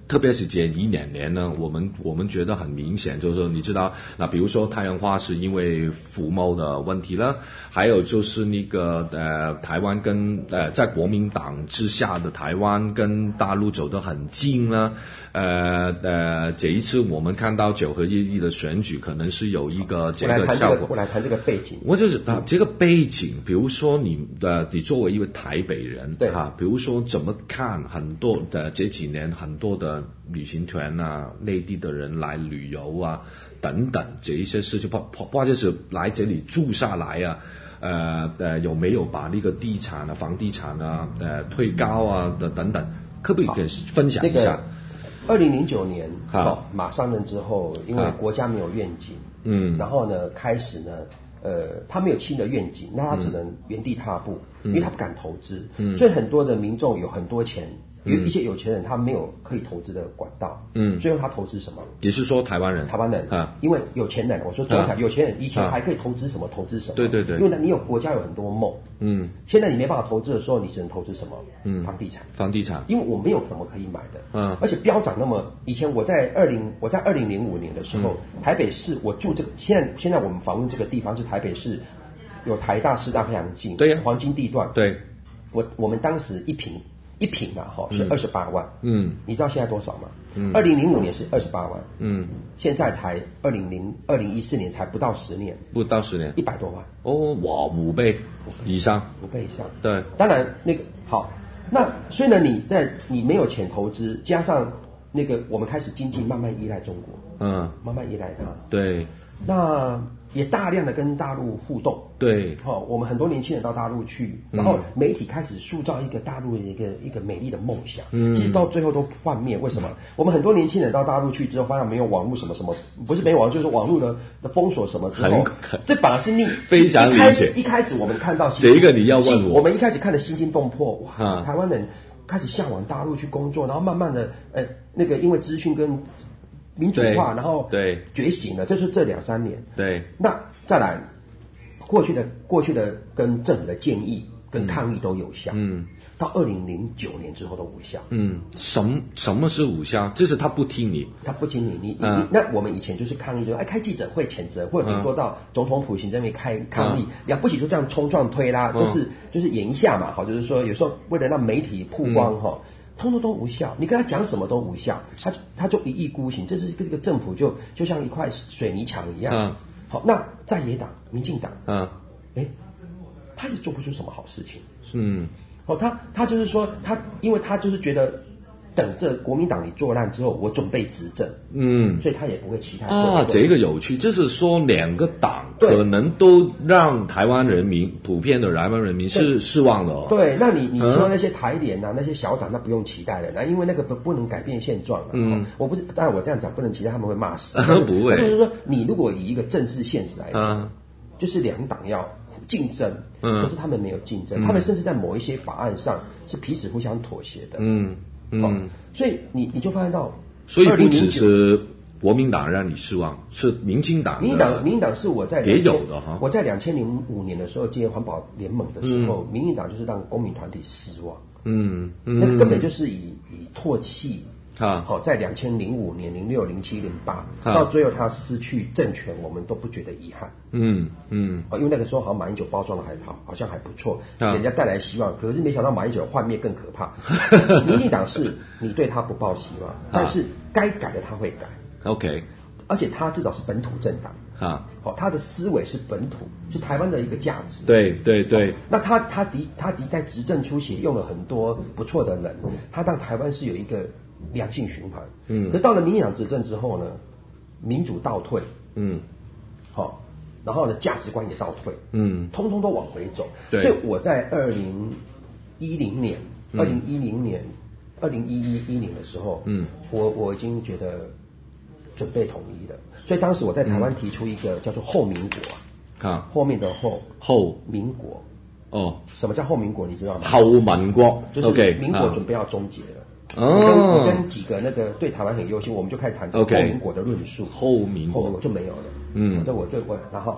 Speaker 6: 特别是这一两年呢，我们我们觉得很明显，就是说你知道，那比如说太阳花是因为服贸的问题了，还有就是那个呃台湾跟呃在国民党之下的台湾跟大陆走得很近了，呃呃这一次我们看到九合一一的选举可能是有一个这个效果。
Speaker 7: 我来谈这个背景，
Speaker 6: 我就是啊这个背景，比如说你呃你作为一位台北人，
Speaker 7: 对
Speaker 6: 哈、啊，比如说怎么看很多的这几年很多的旅行团啊，内地的人来旅游啊，等等这一些事情，或或者是来这里住下来啊，呃呃有没有把那个地产啊、房地产啊呃推高啊的等等，可不可以分享一下？
Speaker 7: 二零零九年好马上任之后，因为国家没有愿景，
Speaker 6: 嗯，
Speaker 7: 然后呢开始呢。呃，他没有新的愿景，那他只能原地踏步，
Speaker 6: 嗯、
Speaker 7: 因为他不敢投资，
Speaker 6: 嗯、
Speaker 7: 所以很多的民众有很多钱，有一些有钱人他没有可以投资的管道，
Speaker 6: 嗯，
Speaker 7: 最后他投资什么？
Speaker 6: 也是说台湾人，
Speaker 7: 台湾人
Speaker 6: 啊，
Speaker 7: 因为有钱人，我说中产有钱人以前还可以投资什么、啊、投资什么，
Speaker 6: 对对对，
Speaker 7: 因为呢你有国家有很多梦，
Speaker 6: 嗯，
Speaker 7: 现在你没办法投资的时候，你只能投资什么？
Speaker 6: 嗯，
Speaker 7: 房地产，
Speaker 6: 房地产，
Speaker 7: 因为我没有什么可以买的，
Speaker 6: 嗯，
Speaker 7: 而且飙涨那么，以前我在二零我在二零零五年的时候，嗯、台北市我住这个，现在现在我们访问这个地方是台北市。有台大师大非常近，
Speaker 6: 对呀、啊，
Speaker 7: 黄金地段，
Speaker 6: 对，
Speaker 7: 我我们当时一平一平啊，哈是二十八万，
Speaker 6: 嗯，
Speaker 7: 你知道现在多少吗？
Speaker 6: 嗯，
Speaker 7: 二零零五年是二十八万，
Speaker 6: 嗯，
Speaker 7: 现在才二零零二零一四年才不到十年，
Speaker 6: 不到十年，
Speaker 7: 一百多万，
Speaker 6: 哦，哇，五倍以上，
Speaker 7: 五倍以上，
Speaker 6: 对，
Speaker 7: 当然那个好，那所以呢，你在你没有钱投资，加上那个我们开始经济慢慢依赖中国，
Speaker 6: 嗯，
Speaker 7: 慢慢依赖它，
Speaker 6: 对，
Speaker 7: 那。也大量的跟大陆互动，
Speaker 6: 对，
Speaker 7: 哦，我们很多年轻人到大陆去，然后媒体开始塑造一个大陆的一个一个美丽的梦想，嗯，其实到最后都幻灭。为什么？我们很多年轻人到大陆去之后，发现没有网络什么什么，不是没有网络，就是网络的的封锁什么之后，这反而是逆
Speaker 6: 非常理解。
Speaker 7: 一开始我们看到
Speaker 6: 这一个你要问我，
Speaker 7: 我们一开始看的心惊动魄，哇，台湾人开始向往大陆去工作，然后慢慢的，呃，那个因为资讯跟民主化，然后
Speaker 6: 对
Speaker 7: 觉醒了，这是这两三年。
Speaker 6: 对，
Speaker 7: 那再来，过去的过去的跟政府的建议跟抗议都有效，嗯，到二零零九年之后都无效，
Speaker 6: 嗯，什么什么是无效？就是他不听你，
Speaker 7: 他不听你，你你、
Speaker 6: 嗯、
Speaker 7: 那我们以前就是抗议说，哎，开记者会谴责，或者顶多到总统府行政院开抗议，了、嗯、不起就这样冲撞推拉，都是、嗯、就是演一下嘛，好，就是说有时候为了让媒体曝光哈。嗯通通都无效，你跟他讲什么都无效，他他就一意孤行，这是这个政府就就像一块水泥墙一样。嗯，好，那在野党、民进党，嗯，哎，他也做不出什么好事情。嗯，哦，他他就是说他，因为他就是觉得等着国民党你做烂之后，我准备执政。嗯，所以他也不会期待。
Speaker 6: 啊，这个有趣，就是说两个党可能都让台湾人民普遍的台湾人民是失望的哦。
Speaker 7: 对，那你你说那些台联啊，嗯、那些小党，那不用期待了，那因为那个不不能改变现状了。嗯，我不是，当然我这样讲不能期待他们会骂死。
Speaker 6: 不会。
Speaker 7: 就是说，你如果以一个政治现实来讲，
Speaker 6: 嗯、
Speaker 7: 就是两党要竞争，
Speaker 6: 嗯，
Speaker 7: 可是他们没有竞争，嗯、他们甚至在某一些法案上是彼此互相妥协的。
Speaker 6: 嗯嗯、哦，
Speaker 7: 所以你你就发现到，
Speaker 6: 所以不只是国民党让你失望，是民进党。
Speaker 7: 民进党，民进党是我在
Speaker 6: 也有的哈。
Speaker 7: 我在两千零五年的时候接环保联盟的时候，嗯、民进党就是让公民团体失望。嗯，嗯那个根本就是以以唾弃。啊，好，在两千零五年、零六、零七、零八，到最后他失去政权，我们都不觉得遗憾。嗯嗯，因为那个时候好像马英九包装的还好，好像还不错，啊、人家带来希望。可是没想到马英九幻灭更可怕。民进党是你对他不抱希望，但是该改的他会改。
Speaker 6: OK，
Speaker 7: 而且他至少是本土政党。啊，好，他的思维是本土，是台湾的一个价值。
Speaker 6: 对对对。
Speaker 7: 那他他的他的在执政初期用了很多不错的人，他让台湾是有一个良性循环。嗯。可到了民进党执政之后呢，民主倒退。嗯。好，然后呢，价值观也倒退。嗯。通通都往回走。
Speaker 6: 对。
Speaker 7: 所以我在二零一零年、二零一零年、二零一一一年的时候，嗯，我我已经觉得准备统一了。所以当时我在台湾提出一个叫做后民国，啊，后面的后
Speaker 6: 后
Speaker 7: 民国。
Speaker 6: 哦，
Speaker 7: 什么叫后民国？你知道吗？
Speaker 6: 后民国
Speaker 7: 就是民国准备要终结了。
Speaker 6: 哦，
Speaker 7: 我跟我跟几个那个对台湾很忧心，我们就开始谈后民国的论述。
Speaker 6: 后民
Speaker 7: 后民国就没有了。嗯，这我这我然后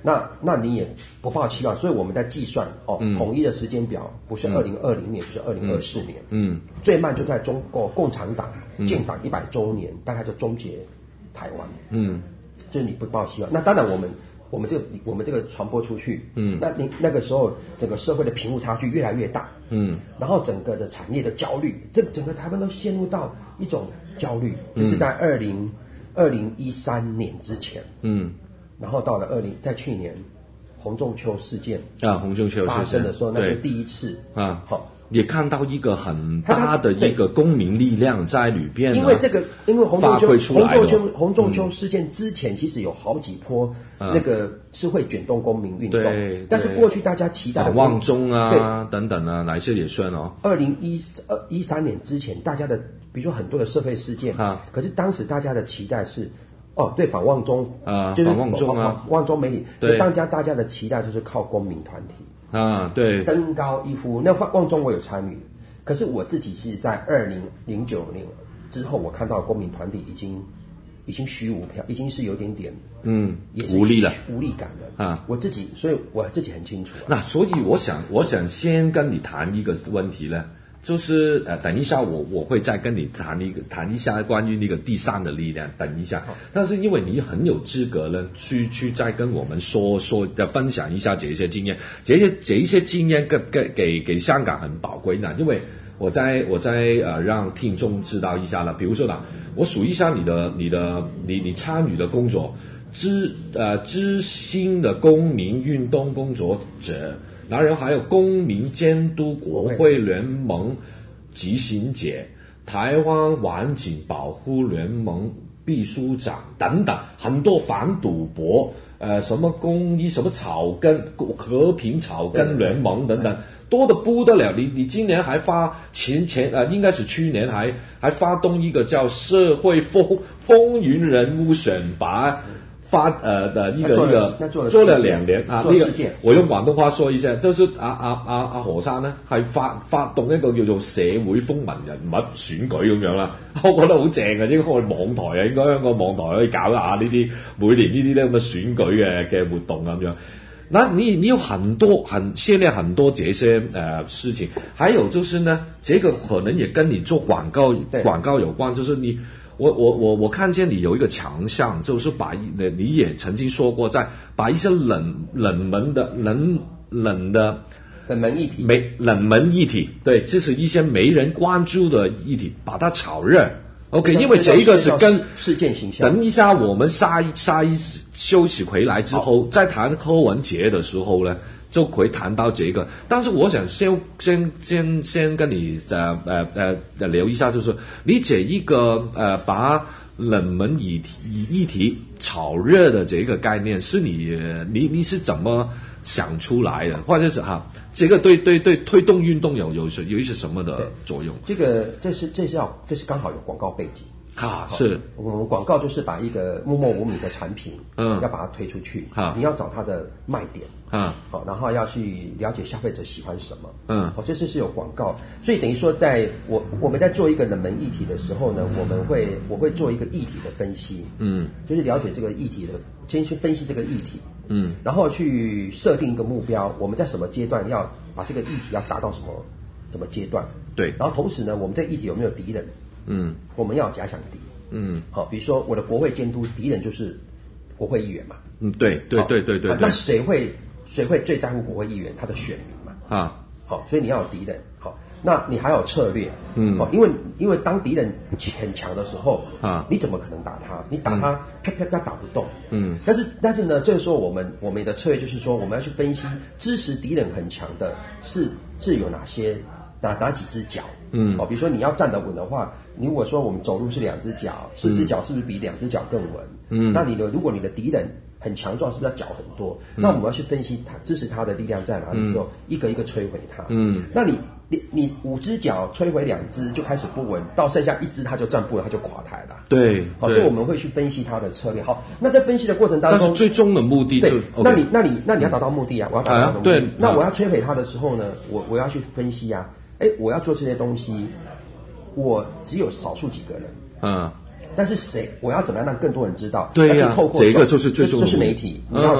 Speaker 7: 那那你也不抱期望，所以我们在计算哦，
Speaker 6: 嗯、
Speaker 7: 统一的时间表不是二零二零年，就是二零二四年，
Speaker 6: 嗯，
Speaker 7: 最慢就在中国共产党建党一百周年，大概就终结台湾，
Speaker 6: 嗯，
Speaker 7: 就是你不抱希望。那当然我们我们这个我们这个传播出去，
Speaker 6: 嗯，
Speaker 7: 那你那个时候整个社会的贫富差距越来越大，
Speaker 6: 嗯，
Speaker 7: 然后整个的产业的焦虑，这整个台湾都陷入到一种焦虑，就是在二零二零一三年之前，
Speaker 6: 嗯。
Speaker 7: 然后到了二零，在去年洪仲丘事件
Speaker 6: 啊，洪仲丘事件
Speaker 7: 发生的时候，那是第一次
Speaker 6: 啊，
Speaker 7: 好，
Speaker 6: 也看到一个很大的一个公民力量在里边，
Speaker 7: 因为这个，因为洪仲丘洪仲丘洪仲丘
Speaker 6: 嗯、
Speaker 7: 事件之前，其实有好几波那个是会卷动公民运动，
Speaker 6: 对，
Speaker 7: 但是过去大家期待的
Speaker 6: 旺中啊等等啊，哪些也算哦。
Speaker 7: 二零一呃一三年之前，大家的比如说很多的社会事件
Speaker 6: 啊，
Speaker 7: 可是当时大家的期待是。哦，对，反旺中
Speaker 6: 啊，
Speaker 7: 就是
Speaker 6: 反旺中啊，
Speaker 7: 旺中媒体，
Speaker 6: 对，
Speaker 7: 当家大家的期待就是靠公民团体
Speaker 6: 啊，对，
Speaker 7: 登高一呼。那旺中我有参与，可是我自己是在二零零九年之后，我看到公民团体已经已经虚无缥，已经是有点点
Speaker 6: 嗯
Speaker 7: 也是
Speaker 6: 无力了，
Speaker 7: 无力感了
Speaker 6: 啊。
Speaker 7: 我自己，所以我自己很清楚、啊。
Speaker 6: 那所以我想，我想先跟你谈一个问题呢。就是呃，等一下我我会再跟你谈一个谈一下关于那个第三的力量，等一下。但是因为你很有资格呢，去去再跟我们说说，再分享一下这些经验，这些这一些经验给给给给香港很宝贵的，因为我在我在呃让听众知道一下了。比如说呢，我数一下你的你的你你参与的工作，知呃知新的公民运动工作者。然后还有公民监督国会聯盟執行者、台灣環境保護聯盟秘書長等等，很多反賭博，呃，什麼公益、什麼草根和平草根聯盟等等，多得不得了。你你今年還發前前呃，應該是去年還還發動一個叫社會風風雲人物選拔。發呃的一個一個
Speaker 7: 做了
Speaker 6: 做了兩年啊，那個我用廣東話說一下，就是阿阿阿阿何生呢係發發動一個叫做社會風雲人物選舉咁樣啦，我覺得好正啊，應該我哋網台啊，應該香港網台可以搞一下呢啲每年呢啲咧咁嘅選舉嘅嘅活動咁樣。那你你有很多很現在很多這些呃事情，還有就是呢，這個可能也跟你做廣告廣告有關，就是你。我我我我看見你有一個強項，就是把你也曾經說過，在把一些冷冷門的冷冷的
Speaker 7: 冷門議題，
Speaker 6: 沒冷門議題，對，就是一些沒人關注的議題，把它炒熱。OK， 因為這個是跟
Speaker 7: 事件形象。
Speaker 6: 等一下，我們下一下一休息回來之後，再談柯文哲的時候呢，就可以談到這個。但是我想先先先先跟你呃呃呃聊一下，就是你這一個呃把冷門議題議題炒熱的這個概念，是你你你是怎麼想出來的，或者是哈，這個對對對推動運動有有有一些什麼的作用？
Speaker 7: 這個這是這是要這是剛好有廣告背景
Speaker 6: 啊，是
Speaker 7: 我們廣告就是把一個默默無名的產品，
Speaker 6: 嗯，
Speaker 7: 要把它推出去，
Speaker 6: 啊，
Speaker 7: 你要找它的賣點，
Speaker 6: 啊，
Speaker 7: 好，然後要去了解消費者喜歡什麼，
Speaker 6: 嗯，
Speaker 7: 好，這是是有廣告，所以等於說在我我們在做一個冷門議題的時候呢，我們會我會做一個議題的分析，
Speaker 6: 嗯，
Speaker 7: 就是了解這個議題的，先去分析這個議題。
Speaker 6: 嗯，
Speaker 7: 然後去設定一個目標，我們在什麼階段要把這個議題要達到什麼什麼階段？
Speaker 6: 對。
Speaker 7: 然後同時呢，我們這個議題有沒有敵人？
Speaker 6: 嗯，
Speaker 7: 我們要有假想敵。
Speaker 6: 嗯，
Speaker 7: 好，比如說我的國會監督敵人就是國會議員嘛。
Speaker 6: 嗯，對對對對對對。
Speaker 7: 那誰會誰會最在乎國會議員他的選民嘛？
Speaker 6: 啊，
Speaker 7: 好，所以你要有敵人。好，那你還有策略。
Speaker 6: 嗯，
Speaker 7: 因為因為當敵人很強的時候，
Speaker 6: 啊，
Speaker 7: 你怎麼可能打他？你打他，嗯、啪啪啪打不動。
Speaker 6: 嗯，
Speaker 7: 但是但是呢，這個時候我們我們的策略就是說，我們要去分析支持敵人很強的是是有哪些哪哪幾隻腳。
Speaker 6: 嗯，
Speaker 7: 哦，比如說你要站得穩的話，你如果說我們走路是兩隻腳，四隻腳是不是比兩隻腳更穩？嗯，那你的如果你的敵人很強壯，是不是要腳很多？嗯、那我們要去分析他支持他的力量在哪裡的時候，嗯、一個一個摧毀他。嗯，那你你你五隻腳摧毀兩隻就開始不穩，到剩下一隻他就站不穩，他就垮台了。
Speaker 6: 對，
Speaker 7: 好，所以我們會去分析他的策略。好，那在分析的過程當中，
Speaker 6: 但是最終的目的就，
Speaker 7: 對，那你那你那你要達到目的啊，我要達到目的。
Speaker 6: 啊、對，
Speaker 7: 那我要摧毀他的時候呢，我我要去分析啊，哎，我要做這些東西，我只有少數幾個人。嗯。但是誰？我要怎麼樣讓更多人知道？
Speaker 6: 對呀、啊，
Speaker 7: 透過
Speaker 6: 這個就是最重要的，
Speaker 7: 就是媒體，你要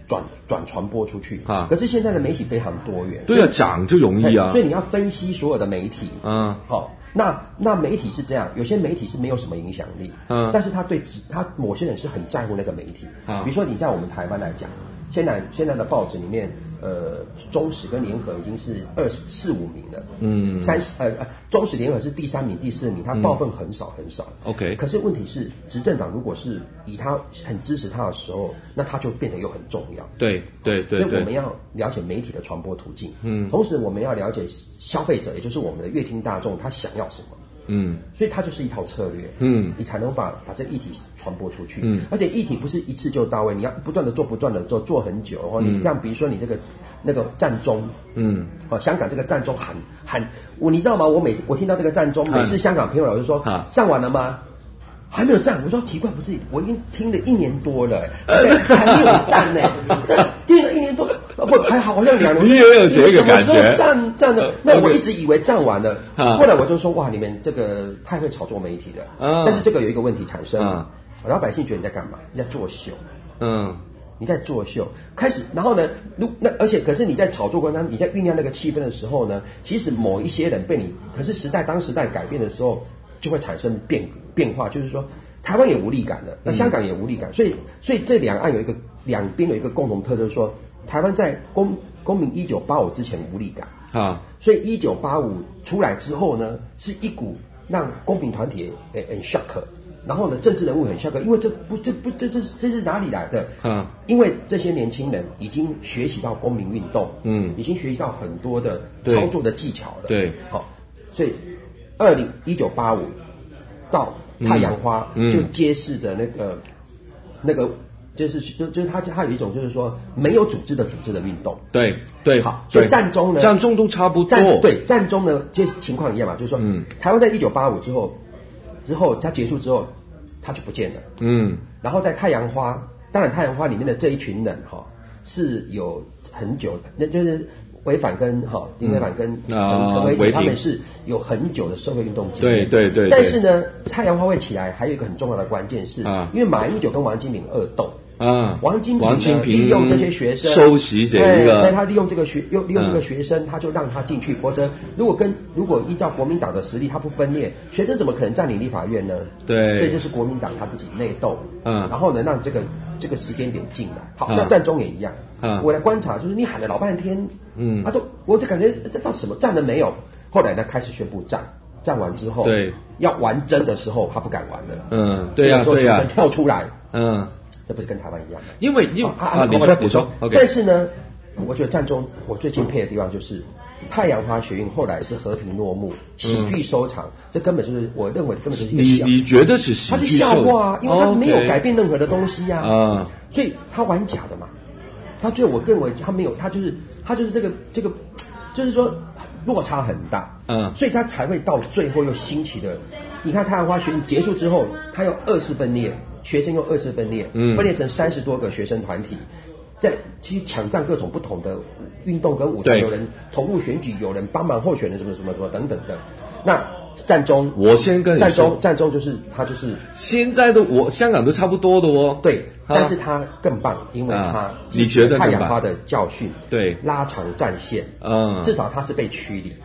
Speaker 7: 转转传播出去啊。可是现在的媒体非常多元，
Speaker 6: 对啊，讲就容易啊，
Speaker 7: 所以你要分析所有的媒体，嗯，好。那那媒体是这样，有些媒体是没有什么影响力，嗯，但是他对他某些人是很在乎那个媒体，啊，比如说你在我们台湾来讲，现在现在的报纸里面，呃，中时跟联合已经是二四五名了，嗯，三十呃呃，中时联合是第三名、第四名，他报份很少很少
Speaker 6: ，OK，
Speaker 7: 可是问题是，执政党如果是以他很支持他的时候，那他就变得又很重要，
Speaker 6: 对对对，
Speaker 7: 所以我们要了解媒体的传播途径，嗯，同时我们要了解消费者，也就是我们的乐听大众，他想要什么。嗯，所以它就是一套策略，嗯，你才能把把这个议题传播出去，嗯，而且议题不是一次就到位，你要不断的做，不断的做，做很久，哦，你像比如说你这个那个战中，嗯，哦，香港这个战中喊喊，我你知道吗？我每次我听到这个战中，每次香港朋友我就说，上完了吗？还没有站，我说奇怪，不是，我已经听了一年多了，还没有站呢，听了一年多，不还好，好像两年，
Speaker 6: 你也有这个感觉？
Speaker 7: 什么时候站站的？那我一直以为站完了，后来我就说哇，你们这个太会炒作媒体了。但是这个有一个问题产生，老百姓觉得你在干嘛？你在作秀。嗯。你在作秀，开始，然后呢，如那而且可是你在炒作过程中，你在酝酿那个气氛的时候呢，其实某一些人被你，可是时代当时代改变的时候，就会产生变变化，就是说台湾也无力感了，那香港也无力感，所以所以这两岸有一个两边有一个共同特征，说台湾在公公民一九八五之前无力感啊，所以一九八五出来之后呢，是一股让公民团体诶很 shock。然后呢，政治人物很下课，因为这不这不这这这是哪里来的？嗯，因为这些年轻人已经学习到公民运动，嗯，已经学习到很多的操作的技巧了。
Speaker 6: 对，
Speaker 7: 好、哦，所以二零一九八五到太阳花、嗯、就揭示的那个、嗯、那个就是就就是它它有一种就是说没有组织的组织的运动。
Speaker 6: 对对，
Speaker 7: 好，所以战中呢，
Speaker 6: 战中都差不多。
Speaker 7: 战对战中呢，就情况一样嘛，就是说，嗯，台湾在一九八五之后。之后它结束之后，它就不见了。嗯，然后在太阳花，当然太阳花里面的这一群人哈、哦、是有很久的，那就是违反跟哈林违反跟陈伟霆他们是有很久的社会运动经验。
Speaker 6: 对对 对, 对。
Speaker 7: 但是呢，太阳花会起来，还有一个很重要的关键是，啊、因为马英九跟王金平恶斗。啊，王金平呢利用这些学生
Speaker 6: 收集这个，
Speaker 7: 对，他利用这个学用利用这个学生，他就让他进去，否则如果跟如果依照国民党的实力，他不分裂，学生怎么可能占领立法院呢？
Speaker 6: 对，
Speaker 7: 所以这是国民党他自己内斗，嗯，然后呢让这个这个时间点进来。好，那战中也一样，嗯，我来观察，就是你喊了老半天，嗯，啊都，我就感觉这到底什么战了没有？后来呢开始宣布战，战完之后，
Speaker 6: 对，
Speaker 7: 要玩真的时候他不敢玩了，
Speaker 6: 嗯，对呀、啊、对呀、啊，
Speaker 7: 跳出来，
Speaker 6: 嗯。
Speaker 7: 这不是跟台湾一样吗？
Speaker 6: 因为因为
Speaker 7: 啊，啊
Speaker 6: 你说你说 ，OK。
Speaker 7: 但是呢，我觉得战中我最敬佩的地方就是太阳花学运后来是和平落幕，喜剧收场，嗯、这根本就是我认为根本就是一个笑。
Speaker 6: 你你觉得是喜剧？
Speaker 7: 它是笑话啊，因为它没有改变任何的东西呀、啊， okay. 所以他玩假的嘛。他最后我认为他没有，他就是他就是这个这个，就是说落差很大，嗯，所以他才会到最后又兴起的。你看太阳花学运结束之后，他又二次分裂。学生用二次分裂，嗯，分裂成三十多个学生团体，在去抢占各种不同的运动跟舞台，有人投入选举，有人帮忙候选人，什么什么什么等等的。那战中，
Speaker 6: 我先跟你说，
Speaker 7: 战中战中就是他就是
Speaker 6: 现在的我香港都差不多的哦，
Speaker 7: 对，但是他更棒，因为他
Speaker 6: 你觉得
Speaker 7: 太阳花的教训，
Speaker 6: 对，
Speaker 7: 拉长战线，嗯，至少他是被驱离的。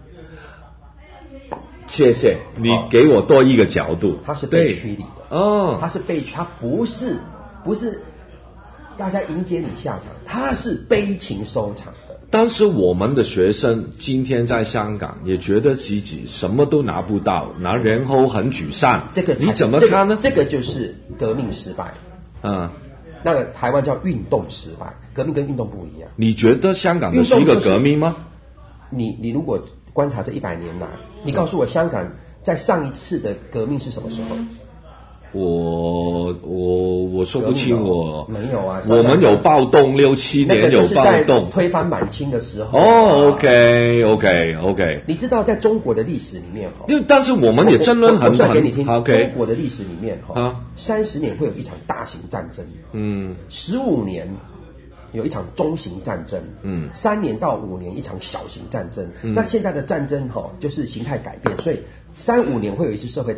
Speaker 6: 谢谢你给我多一个角度，
Speaker 7: 他是被驱离的哦，他是被他不是不是大家迎接你下场，他是悲情收场的。
Speaker 6: 但是我们的学生今天在香港也觉得自己什么都拿不到，拿然后很沮丧。
Speaker 7: 这个
Speaker 6: 你怎么看呢？
Speaker 7: 这个、这个就是革命失败。嗯，那个台湾叫运动失败，革命跟运动不一样。
Speaker 6: 你觉得香港的是一个革命吗？
Speaker 7: 你你如果观察这一百年来，你告诉我香港在上一次的革命是什么时候？
Speaker 6: 我我我说不清我
Speaker 7: 没有啊，
Speaker 6: 我们有暴动，六七年有暴动，
Speaker 7: 推翻满清的时候。
Speaker 6: 哦 ，OK OK OK。
Speaker 7: 你知道在中国的历史里面哈，
Speaker 6: 因为但是我们也争论很
Speaker 7: 很给你听。
Speaker 6: OK，
Speaker 7: 中国的历史里面哈，三十年会有一场大型战争，嗯，十五年有一场中型战争，嗯，三年到五年一场小型战争。嗯、那现在的战争哈，就是形态改变，所以三五年会有一次社会大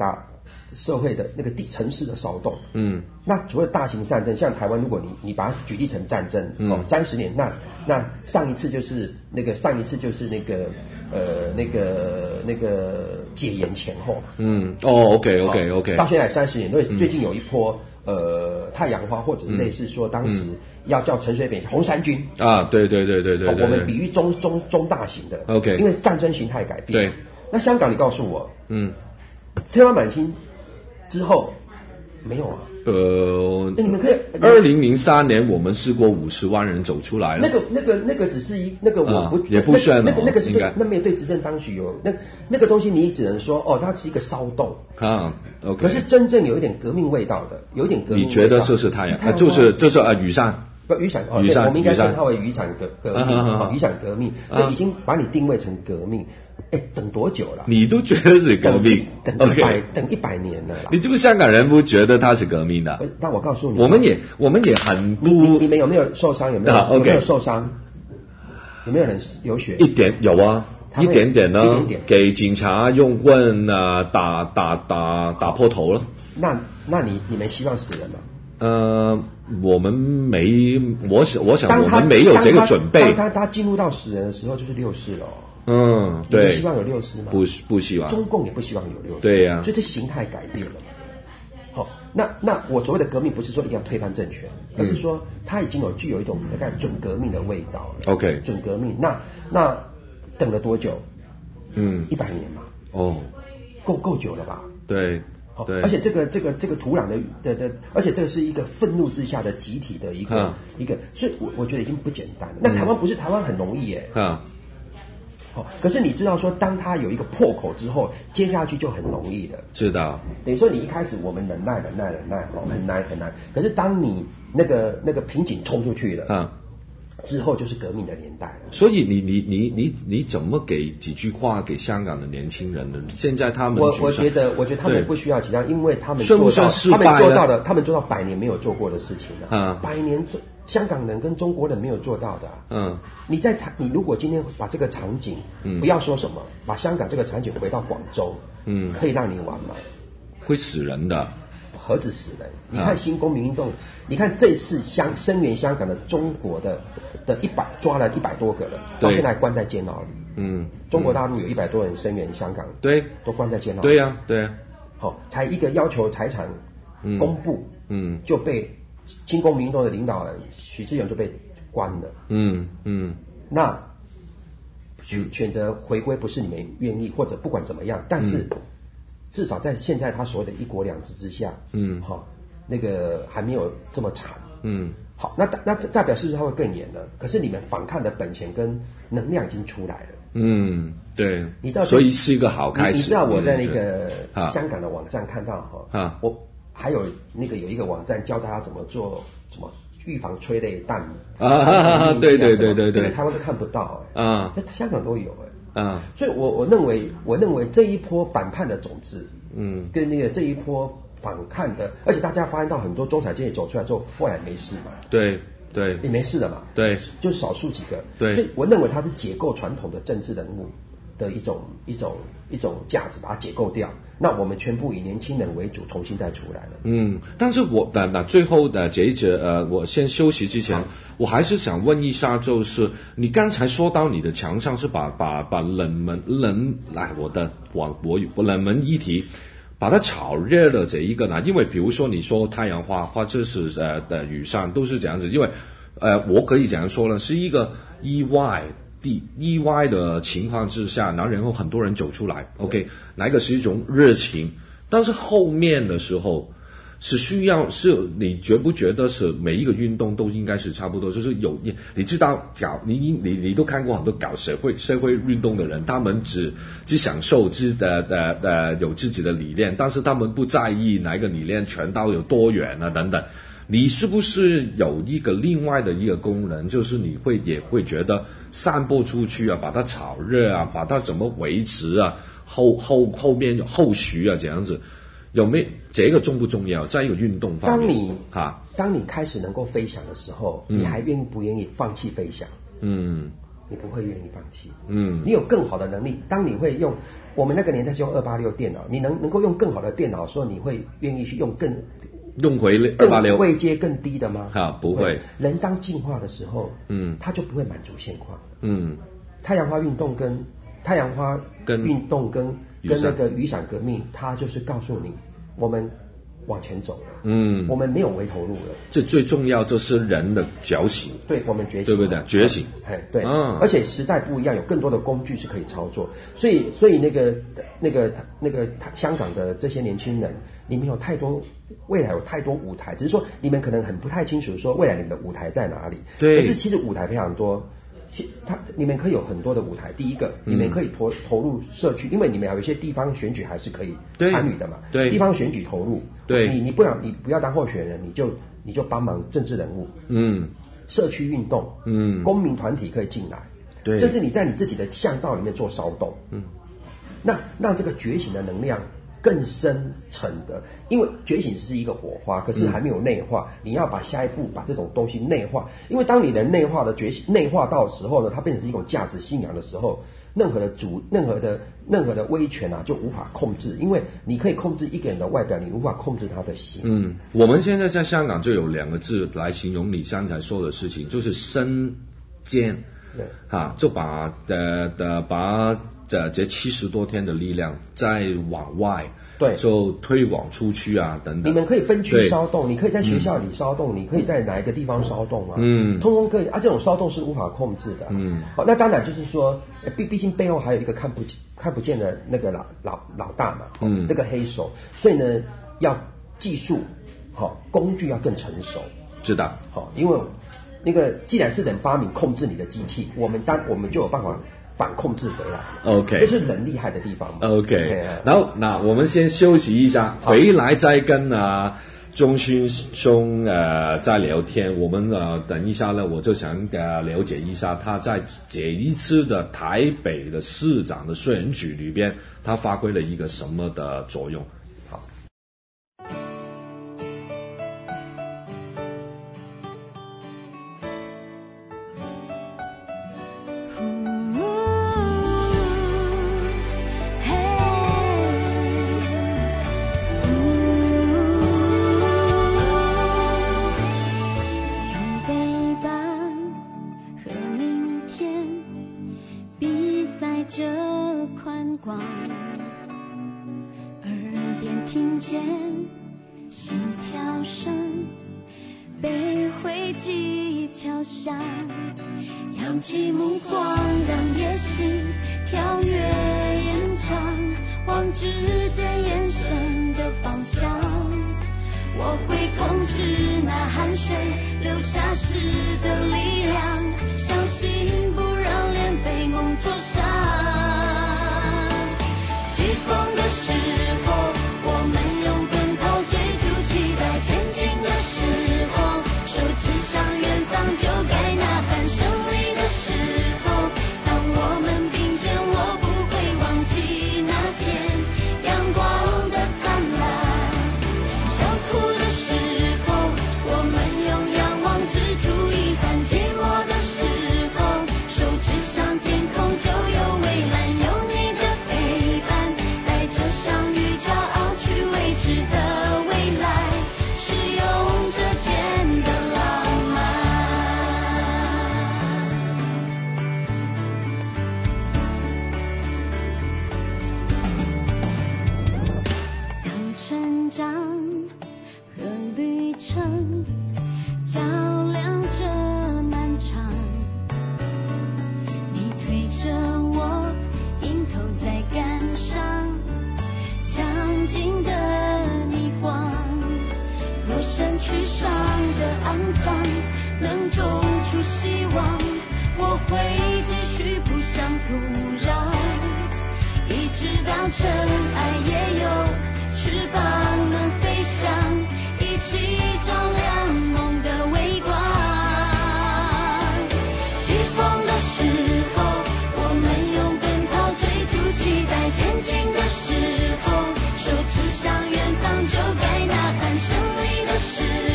Speaker 7: 社会的那个地城市的骚动。
Speaker 6: 嗯，
Speaker 7: 那除了大型战争，像台湾，如果你你把它举例成战争，
Speaker 6: 嗯、
Speaker 7: 哦，三十年，那那上一次就是那个上一次就是那个呃那个那个解严前后。
Speaker 6: 嗯，哦 ，OK OK OK，、哦、
Speaker 7: 到现在三十年，因为最近有一波、嗯、呃太阳花或者是类似说当时要叫陈水扁红衫军
Speaker 6: 啊，对对对对 对, 对, 对、哦，
Speaker 7: 我们比喻中中中大型的
Speaker 6: ，OK，
Speaker 7: 因为战争形态改变。
Speaker 6: 对，
Speaker 7: 那香港你告诉我，
Speaker 6: 嗯，
Speaker 7: 天花满星之后没有啊？
Speaker 6: 呃，
Speaker 7: 你们可以，
Speaker 6: 二零零三年我们试过五十万人走出来了。
Speaker 7: 那个、那个、那个只是一那个我不、
Speaker 6: 啊、也不算、哦、
Speaker 7: 那个那个是
Speaker 6: 对，
Speaker 7: 那面对执政当局有那那个东西，你只能说哦，它是一个骚动
Speaker 6: 啊。OK，
Speaker 7: 可是真正有一点革命味道的，有一点革命味道。
Speaker 6: 你觉得就是太阳？啊、就是就是啊，雨伞。
Speaker 7: 不，雨伞哦，
Speaker 6: 雨伞，
Speaker 7: 我们应该称它为雨伞革革命，
Speaker 6: 啊、
Speaker 7: 雨伞革命，这、啊、已经把你定位成革命。哎，等多久了？
Speaker 6: 你都觉得是革命？
Speaker 7: 等一百、okay. 等一百年了啦。
Speaker 6: 你这个香港人不觉得他是革命的？
Speaker 7: 那我告诉你，
Speaker 6: 我们也我们也很不。
Speaker 7: 你你你们有没有受伤？有没有、
Speaker 6: 啊 okay.
Speaker 7: 有没有受伤？有没有人流血？
Speaker 6: 一点有啊，一点点呢，
Speaker 7: 一点点
Speaker 6: 给警察用棍啊打打打打破头了。
Speaker 7: 那那你你们希望死人吗？
Speaker 6: 呃，我们没，我想我想我们没有这个准备。
Speaker 7: 当他他进入到死人的时候，就是六四了。
Speaker 6: 嗯，对。
Speaker 7: 你希望有六四吗？
Speaker 6: 不不希望。
Speaker 7: 中共也不希望有六四。
Speaker 6: 对呀、啊。
Speaker 7: 所以这形态改变了。好、哦，那那我所谓的革命不是说一定要推翻政权，而是说它已经有具有一种大概准革命的味道了。
Speaker 6: OK。
Speaker 7: 准革命，那那等了多久？
Speaker 6: 嗯，
Speaker 7: 一百年嘛。
Speaker 6: 哦，
Speaker 7: 够够久了吧？
Speaker 6: 对。对，
Speaker 7: 而且这个这个这个土壤的的的，而且这个是一个愤怒之下的集体的一个、啊、一个，所以我我觉得已经不简单了。那台湾不是、嗯、台湾很容易耶，
Speaker 6: 啊，
Speaker 7: 好、哦，可是你知道说，当它有一个破口之后，接下去就很容易的。
Speaker 6: 知道。
Speaker 7: 等于说你一开始我们忍耐忍耐忍耐，哦，很难很难。可是当你那个那个瓶颈冲出去了，
Speaker 6: 啊。
Speaker 7: 之后就是革命的年代了。
Speaker 6: 所以你你你你你怎么给几句话给香港的年轻人呢？现在他们
Speaker 7: 我我觉得我觉得他们不需要紧张，因为他们
Speaker 6: 做到
Speaker 7: 他们做到的，他们做到百年没有做过的事情了。
Speaker 6: 啊，
Speaker 7: 百年香港人跟中国人没有做到的、啊。
Speaker 6: 嗯，
Speaker 7: 你在场，你如果今天把这个场景，嗯，不要说什么，把香港这个场景回到广州，
Speaker 6: 嗯，
Speaker 7: 可以让你玩吗？
Speaker 6: 会死人的。
Speaker 7: 何止死人？你看新公民运动，啊、你看这次香声援香港的中国的的一百抓了一百多个人，到现在关在监牢里。
Speaker 6: 嗯，
Speaker 7: 中国大陆有一百多人声援香港，
Speaker 6: 对，
Speaker 7: 都关在监牢里。
Speaker 6: 对呀、啊，对呀、啊。
Speaker 7: 好、哦，才一个要求财产公布，
Speaker 6: 嗯，
Speaker 7: 就被新公民运动的领导人许志永就被关了。
Speaker 6: 嗯嗯，
Speaker 7: 那选选择回归不是你们愿意，或者不管怎么样，但是。嗯至少在现在他所谓的一国两制之下，
Speaker 6: 嗯，
Speaker 7: 好、哦，那个还没有这么惨，
Speaker 6: 嗯，
Speaker 7: 好，那那代表是不是他会更严呢？可是你们反抗的本钱跟能量已经出来了，
Speaker 6: 嗯，对，
Speaker 7: 你知道，
Speaker 6: 所以是一个好开始。
Speaker 7: 你, 你知道我在那个香港的网站看到哈，啊，我还有那个有一个网站教大家怎么做什么预防催泪弹
Speaker 6: 啊，对对对对对，
Speaker 7: 这个台湾都看不到哎、欸，
Speaker 6: 啊，
Speaker 7: 在香港都有哎、欸。
Speaker 6: 啊，
Speaker 7: 所以我我认为我认为这一波反叛的种子，
Speaker 6: 嗯，
Speaker 7: 跟那个这一波反抗的，而且大家发现到很多中产阶级走出来之后，后来没事嘛，
Speaker 6: 对对，
Speaker 7: 也没事了嘛，
Speaker 6: 对，
Speaker 7: 就少数几个，
Speaker 6: 对，
Speaker 7: 所以我认为它是解构传统的政治人物的一种一种一种价值，把它解构掉。那我们全部以年轻人为主，重新再出来了。
Speaker 6: 嗯，但是我那那最后的这一节呃，我先休息之前，我还是想问一下，就是你刚才说到你的强项是把把把冷门冷来我的网我我冷门议题把它炒热了这一个呢？因为比如说你说太阳花或者是呃的雨伞都是这样子，因为呃我可以这样说呢，是一个意外。地意外的情况之下，然后然后很多人走出来 ，OK， 那个是一种热情，但是后面的时候是需要是你觉不觉得是每一个运动都应该是差不多，就是有你你知道搞你你你你都看过很多搞社会社会运动的人，他们只只享受自的的的有自己的理念，但是他们不在意哪一个理念传到有多远啊等等。你是不是有一个另外的一个功能，就是你会也会觉得散播出去啊，把它炒热啊，把它怎么维持啊，后后后面后续啊这样子，有没有这个重不重要？在一个运动方面，
Speaker 7: 当你
Speaker 6: 哈、啊，
Speaker 7: 当你开始能够飞翔的时候，嗯、你还愿不愿意放弃飞翔？
Speaker 6: 嗯，
Speaker 7: 你不会愿意放弃。
Speaker 6: 嗯，
Speaker 7: 你有更好的能力，当你会用，我们那个年代是用二八六电脑，你能能够用更好的电脑的时候，你会愿意去用更
Speaker 6: 用回二八六
Speaker 7: 位阶更低的吗？
Speaker 6: 啊，不会。
Speaker 7: 人当进化的时候，
Speaker 6: 嗯，
Speaker 7: 他就不会满足现况。
Speaker 6: 嗯，
Speaker 7: 太阳花运动跟太阳花
Speaker 6: 跟
Speaker 7: 运动跟跟那个雨伞革命，它就是告诉你，我们往前走了，
Speaker 6: 嗯，
Speaker 7: 我们没有回头路了。
Speaker 6: 这最重要就是人的觉醒，
Speaker 7: 对，我们觉醒，
Speaker 6: 对不对？觉醒，
Speaker 7: 哎，对，
Speaker 6: 嗯，
Speaker 7: 而且时代不一样，有更多的工具是可以操作，所以，所以那个那个那个香港的这些年轻人，你们有太多未来有太多舞台，只是说你们可能很不太清楚说未来你们的舞台在哪里。
Speaker 6: 对，
Speaker 7: 可是其实舞台非常多。他你们可以有很多的舞台，第一个，你们可以投投入社区，因为你们有一些地方选举还是可以参与的嘛。
Speaker 6: 对，
Speaker 7: 地方选举投入。
Speaker 6: 对，
Speaker 7: 你你不要你不要当候选人，你就你就帮忙政治人物。
Speaker 6: 嗯，
Speaker 7: 社区运动。
Speaker 6: 嗯，
Speaker 7: 公民团体可以进来。
Speaker 6: 对，
Speaker 7: 甚至你在你自己的巷道里面做骚动。
Speaker 6: 嗯，
Speaker 7: 那让这个觉醒的能量更深层的，因为觉醒是一个火花，可是还没有内化，嗯、你要把下一步把这种东西内化，因为当你的内化的觉醒内化到的时候呢，它变成是一种价值信仰的时候，任何的主任何的任何的威权啊就无法控制，因为你可以控制一个人的外表，你无法控制他的心。
Speaker 6: 嗯，我们现在在香港就有两个字来形容你刚才说的事情，就是身兼。
Speaker 7: 对，
Speaker 6: 哈，就把的的把这这七十多天的力量再往外，
Speaker 7: 对，
Speaker 6: 就推广出去啊等等。
Speaker 7: 你们可以分区骚动，你可以在学校里骚动，嗯、你可以在哪一个地方骚动啊？嗯，通通可以啊。这种骚动是无法控制的。嗯，好，那当然就是说，毕毕竟背后还有一个看不看不见的那个老老老大嘛，嗯，那个黑手，所以呢，要技术好，工具要更成熟。
Speaker 6: 知道，
Speaker 7: 好，因为。那个既然是人发明控制你的机器，我们当我们就有办法反控制回来。
Speaker 6: OK，
Speaker 7: 这是人厉害的地方。
Speaker 6: OK， 然后那我们先休息一下，回来再跟啊钟勋兄呃再聊天。我们呃等一下呢，我就想呃了解一下他在这一次的台北的市长的选举里边，他发挥了一个什么的作用。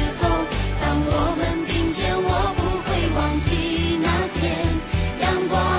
Speaker 8: 阳光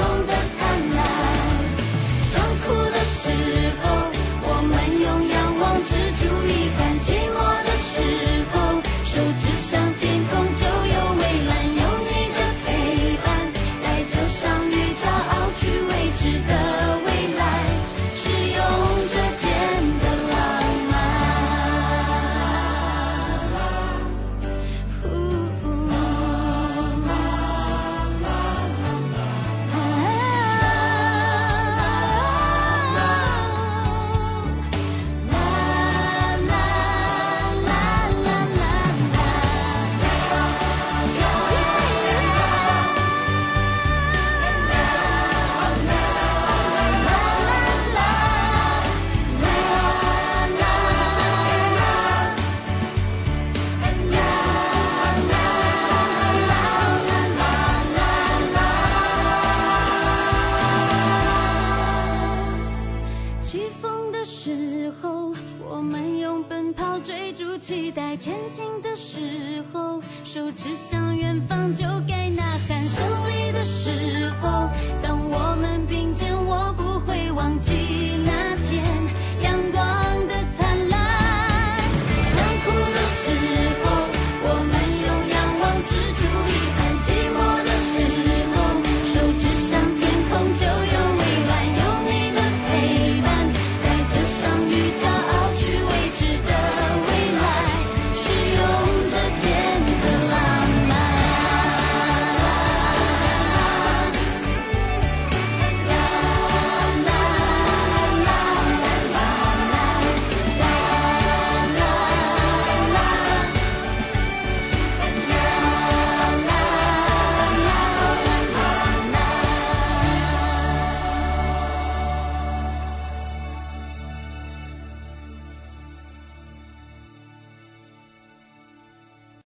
Speaker 8: 时候，当我们并